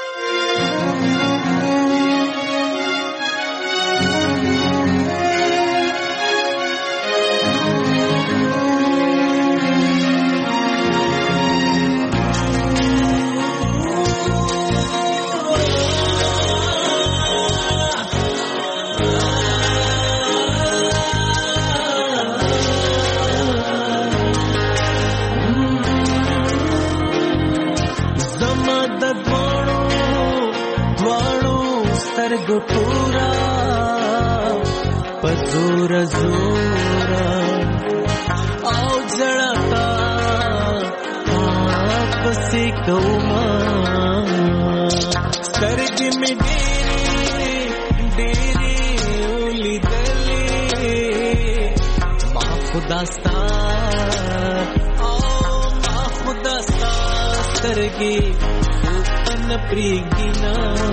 پورا پزور زورا او جڑتا آپ سے کوما سرگ میں ڈیری داستا او ما خدا ستا سترګې سپن پریګینا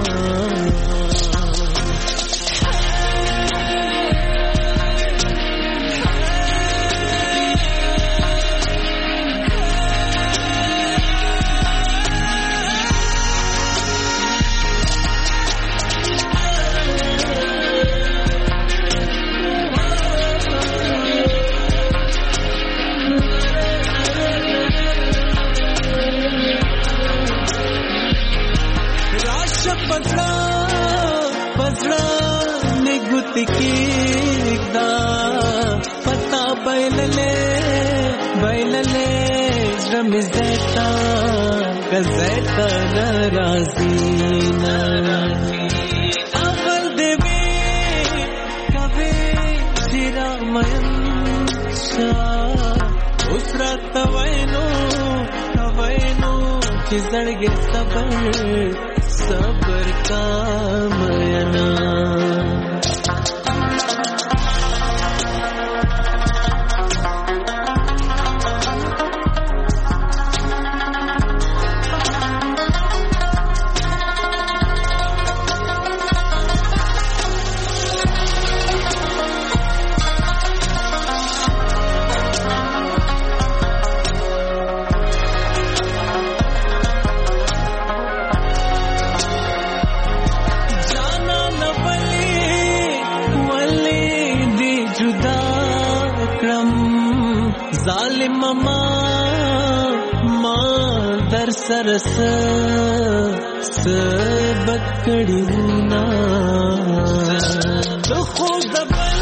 کېږدا پتا بایللې بایللې زړه مې زیتا کزیتا ناراضي ناراضي اول دې وې کبه چیرې مېن شا اوس رات وینو وینو چې زړګي صبر صبر کا مینا सरस सबक कड़ीना तो खुद दबल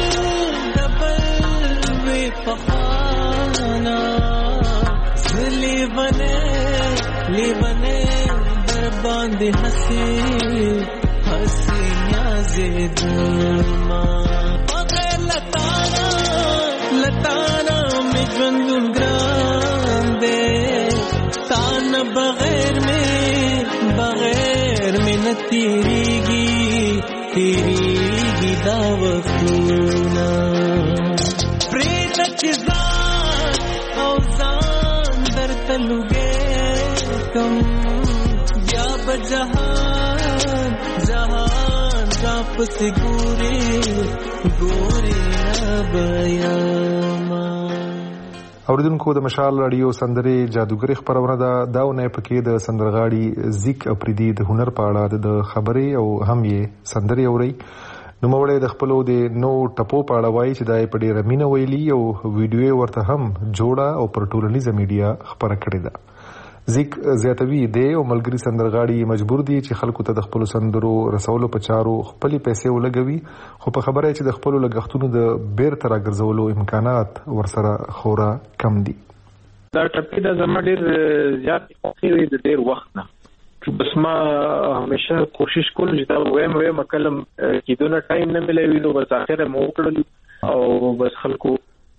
दबल वे पखाना ले बने ले बने बरबांद हंसी हंसी न्याज़े दुमा बगैर लताना लताना में जंगल ग्रांडे तान बगैर में बगैर में न तेरीगी तेरीगी दावतूना प्रेत चिज़ान औज़ान दर तलुगे कम या बजहान जहान राप से गोरे गोरे नबयामा اوریدونکو د مشال رادیو سندري جادوګری خبرونه ده داونه پکې د سندرغاړي زیک اپریدي د هنر په اړه د خبرې او هم یې سندري اوري نو موړې د خپلو د نو ټپو په اړه وایي چې دای په ډېر مینه ویلي او ویډیو ورته هم جوړه او پر ټولنیزه میډیا خبره کړې ده زیک زیاتوي د او ملګری سندرغاړي مجبور دي چې خلکو ته د خپل سندرو رسولو په چارو خپل پیسې ولګوي خو په خبره چې د خپل لګښتونو د بیرته راګرځولو امکانات ورسره خورا کم دي دا ټپې د زما ډېر زیات خوښي د ډېر وخت نه بس ما همیشه کوشش کول چې دا وایم وایم کلم کیدونه ټایم نه ملوي نو بس اخر مو وکړل او بس خلکو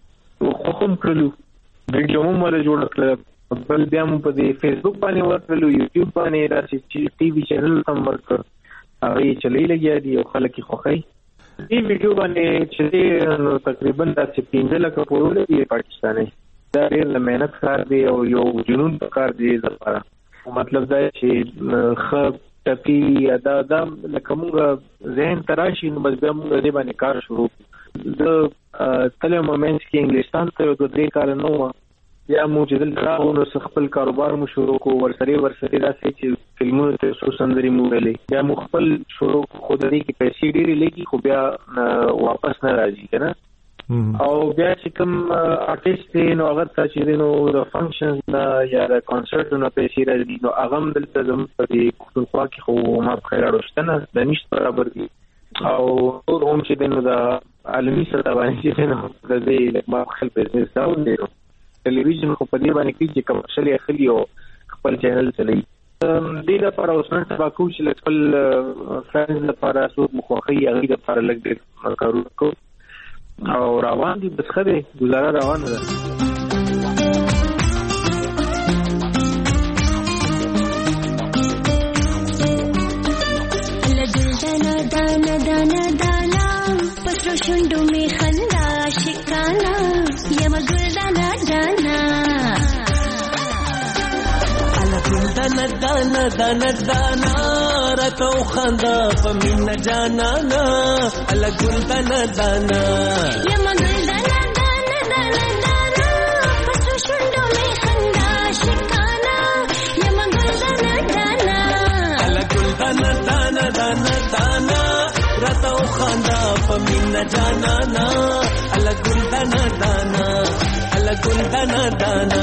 خو هم کړلو ویډیو مو مله جوړ کړل بل بیا مو په دې فیسبوک باندې ورکړلو یوټیوب باندې راځي چې ټي وي چینل هم ورکړ هغه چلی لګیا دي او خلک یې خوښي دې ویډیو باندې چې نو تقریبا د پنځه لکه پورې دی پاکستاني دا ډېر مهنت کار دی او یو جنون کار دی لپاره مطلب دا چې خ ټپی ادا د لکمږه ذهن تراشي نو بس بیا موږ دې باندې کار شروع د تل مومنټس کې انګلیستان ته یو درې کال نو یا موجودل راغونو خپل کاروبار مو شروع کو ورسره ورسره راځي چې فلمونو ته سو سندري مو ویلې یا مو خپل شروع خود دې کې پیسې ډېری لګي خو بیا واپس نه راځي کنه او بیا چې کوم آرټیست نو هغه چې نو د فنکشن دا یا د کانسرت نو پیسې راځي نو هغه دلته زموږ په دې پښتونخوا کې خو ما په خیر اړوشتنه د نشته برابر دي او ټول هم چې نو د عالمي سطح باندې چې نو د دې ما خپل بزنس داون دی ټلویزیون خو په دې باندې کې چې کمرشل اخلي او خپل چینل چلایي دې لپاره اوس نن سبا کوم چې خپل فرانس لپاره څو مخوخي هغه لپاره لګ دې کارونه کو او روان دي بس خره گزاره روان ده لدل دانا دانا دانا دانا پسرو شندو می خندا شکانا دانا دانا راتو خندا پمینا جانا نا الا ګل دانا دانا یم ګل دانا دانا دانا دانا پسو شوندو می خندا شکانا یم ګل دانا دانا الا ګل دانا دانا دانا دانا راتو خندا پمینا جانا نا الا ګل دانا دانا الا ګل دانا دانا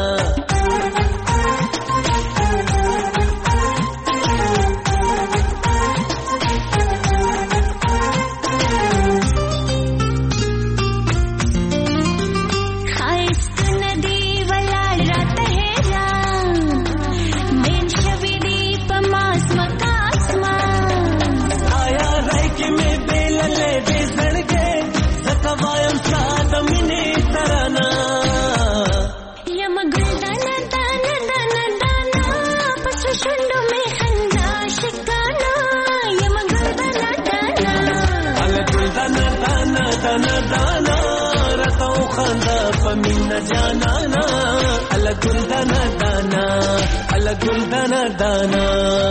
پمینا جانا نا الا ګل دانا دانا الا ګل دانا دانا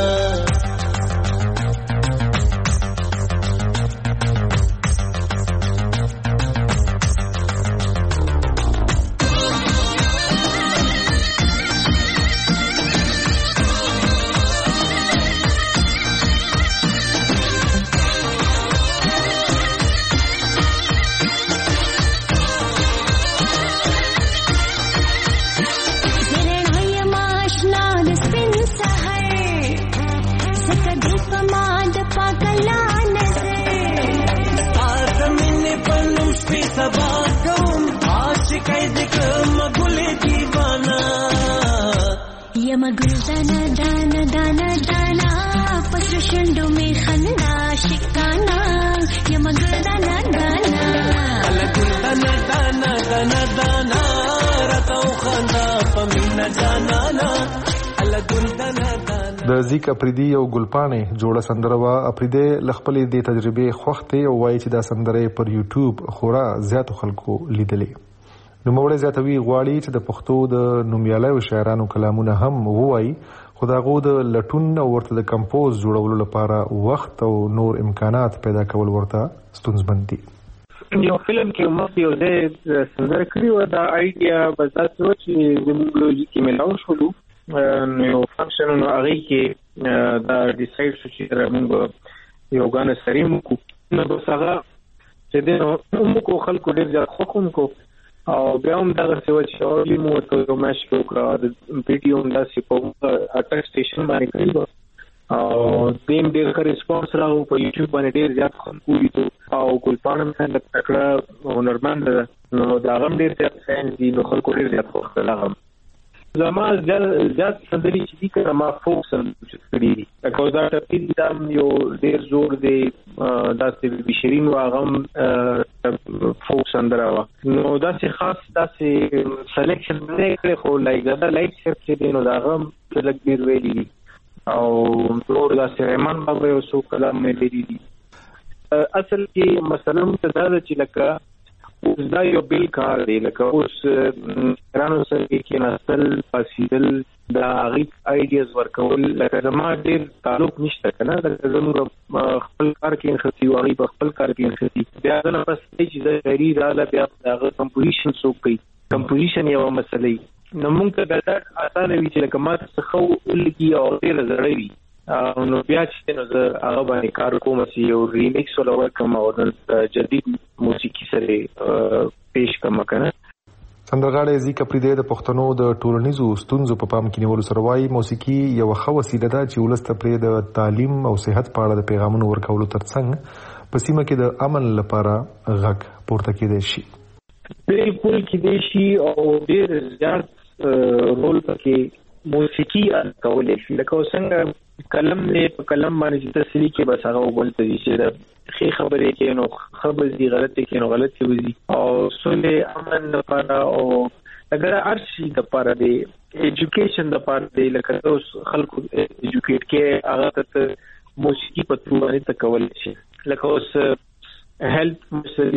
یم ګل دانا دانا دانا دانا پسو شوندو می خندا شکانا یم ګل دانا دانا الا ګل دانا دانا دانا دانا راتو خندا پمینا جانا نا الا ګل دانا دانا د زیک اپریدي او ګلپانې جوړه سندره وا اپریدي لخپلې د تجربې خوخته او وایي چې دا سندره پر یوټیوب خورا زیاتو خلکو لیدلې نو موږ زیاتوي غواړي چې د پښتو د نومیالیو شاعرانو کلامونه هم ووایي خو دا غو د لټون او ورته د کمپوز جوړولو لپاره وخت او نور امکانات پیدا کول ورته ستونزمن دي یو فلم کې مخ یو د سندره کړی و دا آیډیا بزاس و چې زموږ کې ملاو شولو نو فنکشن نو هغه کې دا ډیسایډ شو چې موږ یو غانه سریم کو نو څنګه چې د موږ خلکو ډیر ځکه حکم کو او بیا هم دا څه و چې اورلی مو ته یو مش وکړه د ویډیو هم داسې په اټک سټیشن باندې کړی او دیم ډیر ښه ریسپانس راغو په یوټیوب باندې ډیر زیات خلکو ولیدو او ګلپانه هم څنګه تکړه هنرمند ده نو دا هم ډیر زیات فین دي نو خلکو ډیر زیات خوښ راغم زما زیات سندري چې دي کړه ما فوک سندري کړي دي لکه دا ټپي دا یو ډیر زور دی داسې بشرین او غم فوک سندره وا نو داسې خاص داسې سلیکشن نه کړی خو لایک دا لایک شپ چې دی نو دا غم لږ ډیر ویلي او نور داسې رحمان بابا یو څو کلام مې لري دي اصل کې مثلا دا چې لکه اوس دا یو بل کار دی لکه اوس رانو سره کې نسل فاسیدل دا غیب آیډیاز ورکول لکه زما ډیر تعلق نشته کنه دا زموږ خپل کار کې خصي او غیب خپل کار کې خصي بیا دا پس چې دا غری رااله بیا دا کمپوزیشن سو کوي کمپوزیشن یو مسلې نو موږ ته دا اسانه وی چې لکه ما څه خو ولګي او ډیر زړوي نو بیا چې نو زه هغه باندې کار کوم چې یو ریمیکس ولا کوم او جدید موسیقي سره پیش کوم کنه سندرغاړي زیک اپریدي د پښتنو د ټولنیزو ستونزو په پام کې نیولو سره وايي موسیقي یو ښه وسیله ده چې ولست پرې د تعلیم او صحت په اړه د پیغامونو ورکولو ترڅنګ په سیمه کې د امن لپاره غږ پورته کېدای شي بالکل کېدای شي او ډېر زیات رول پکې موسیقي کولای شي لکه څنګه کلم دې په کلم باندې تسلی کې بس هغه وبولته دي چې خې خبرې کې نو خبرې دي غلطي کې نو غلطي وي او سولې امن لپاره او اگر ارشي د لپاره دی ایجوکیشن د لپاره دی لکه اوس خلکو ایجوکیټ کې هغه ته موسیقي په توګه باندې تکول شي لکه اوس هیلث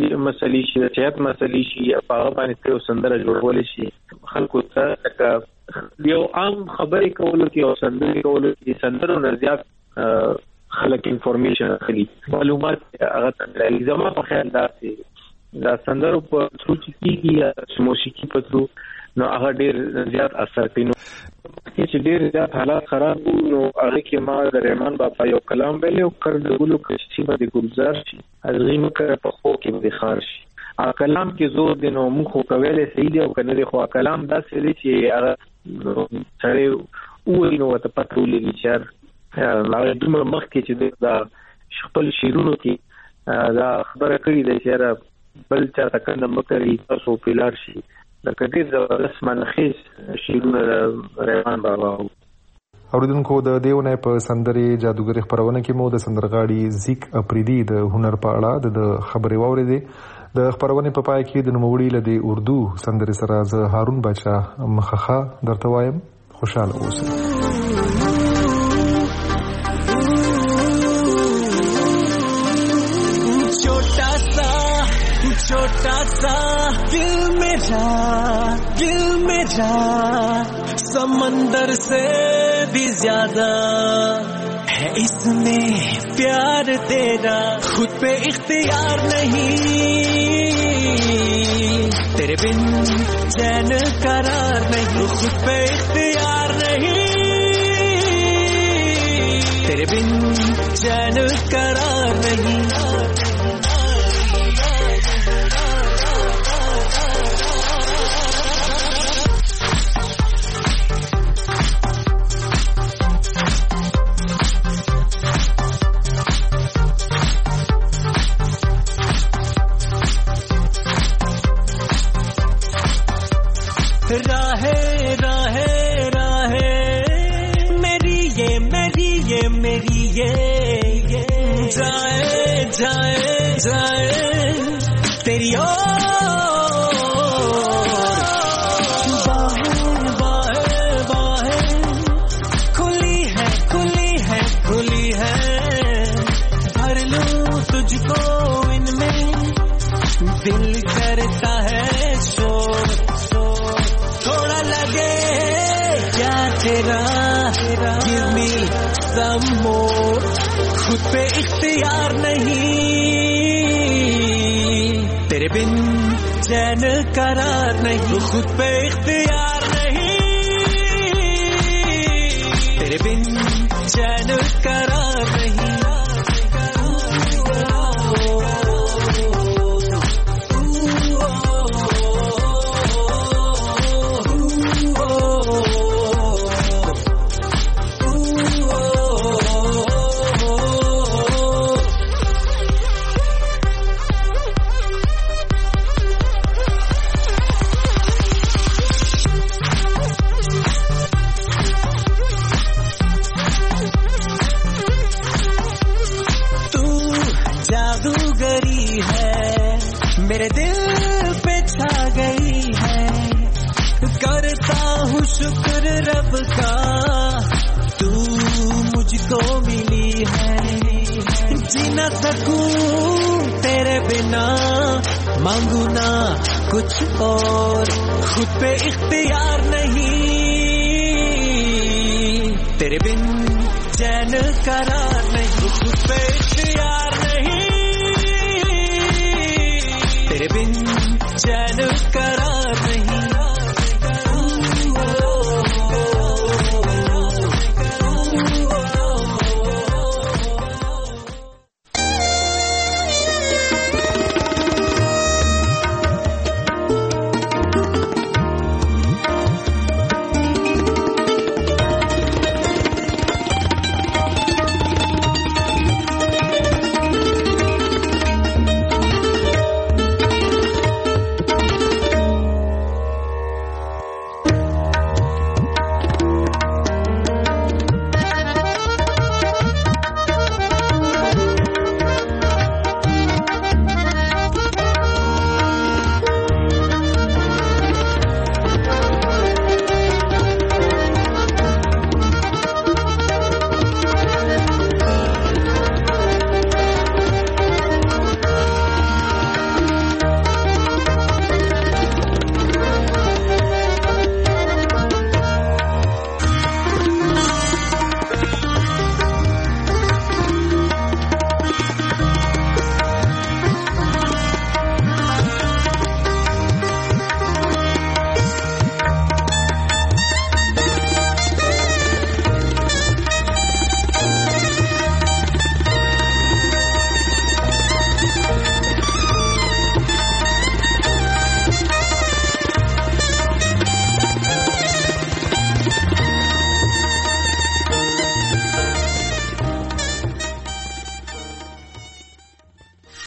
مسلې شي صحت مسلې شي په هغه باندې ته سندره جوړول شي خلکو ته یو عام خبرې کولو کې او سندرې کولو کې سندرو نه زیات خلک انفارمیشن اخلي معلومات هغه تنګي زما په خیال دا چې دا سندرو په څو کېږي یا موسیقي په څو نو هغه ډیر زیات اثر کوي نو چې ډیر زیات حالات خراب وو نو هغه کې ما د رحمان بابا یو کلام ویلو کړ د ګلو کشتي باندې ګلزار شي ازغیم کړ په خو کې به خار شي ا کلام کې زور دی نو موږ خو کویلې صحیح دی او کنه دی خو کلام داسې دی چې هغه سره وې نو ته پټولې چې هغه دومره مخ کې چې دا خپل شیرونو کې دا خبره کړې ده چې بل چا تکنه مکرې تاسو پیلار شي دا کډیر زبردست منخیز شیرونه رحمان بابا اوریدونکو د دیونه په سندرې جادوګری خبرونه کې مو د سندرغاړي زیک اپریدي د هنر په اړه د خبرې واورېدې د خبرونه په پای کې د نوموړي لدی اردو سندرې سره ز هارون بچا مخخه درته وایم خوشاله اوسئ छोटा सा दिल मेरा दिल मेरा समंदर से भी ज्यादा है इसमें प्यार तेरा खुद पे इख्तियार नहीं तेरे बिन चैन करार नहीं खुद पे इख्तियार नहीं तेरे बिन चैन करार नहीं राहे राहे राहे मेरी ये मेरी ये मेरी ये जाए जाए जाए तेरी ओर बाहें बाहें बाहें खुली है खुली है खुली है भर लूं तुझको इनमें दिल करता है शोर थोड़ा लगे क्या तेरा give me some more खुद पे इख्तियार नहीं तेरे बिन चैन करार नहीं खुद पे इख्तियार नहीं तेरे बिन चैन करार नहीं मेरे दिल पे छा गई है करता हूँ शुक्र रब का तू मुझको मिली है जी न सकूं तेरे बिना मांगू ना कुछ और खुद पे इख्तियार नहीं तेरे बिन चैन करार नहीं खुद पे इख्तियार